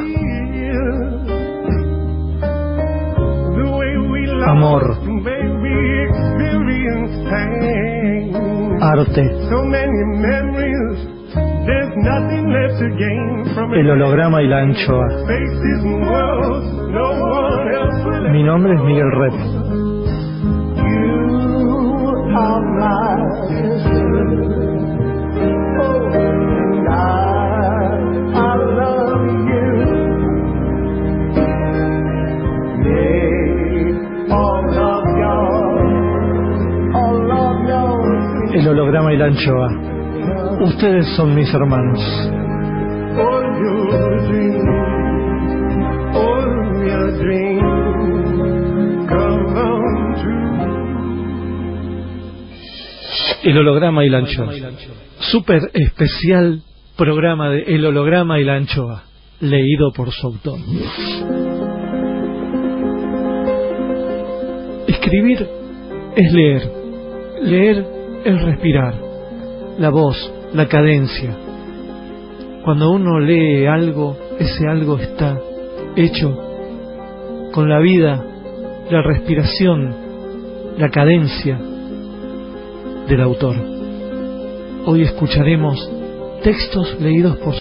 Amor, arte, el holograma y la anchoa. Mi nombre es Miguel Rep. El holograma y la anchoa. Ustedes son mis hermanos. El holograma y la anchoa. Súper especial programa de El holograma y la anchoa, leído por su autor. Escribir es leer. Leer es respirar. La voz, la cadencia. Cuando uno lee algo, ese algo está hecho con la vida, la respiración, la cadencia del autor. Hoy escucharemos textos leídos por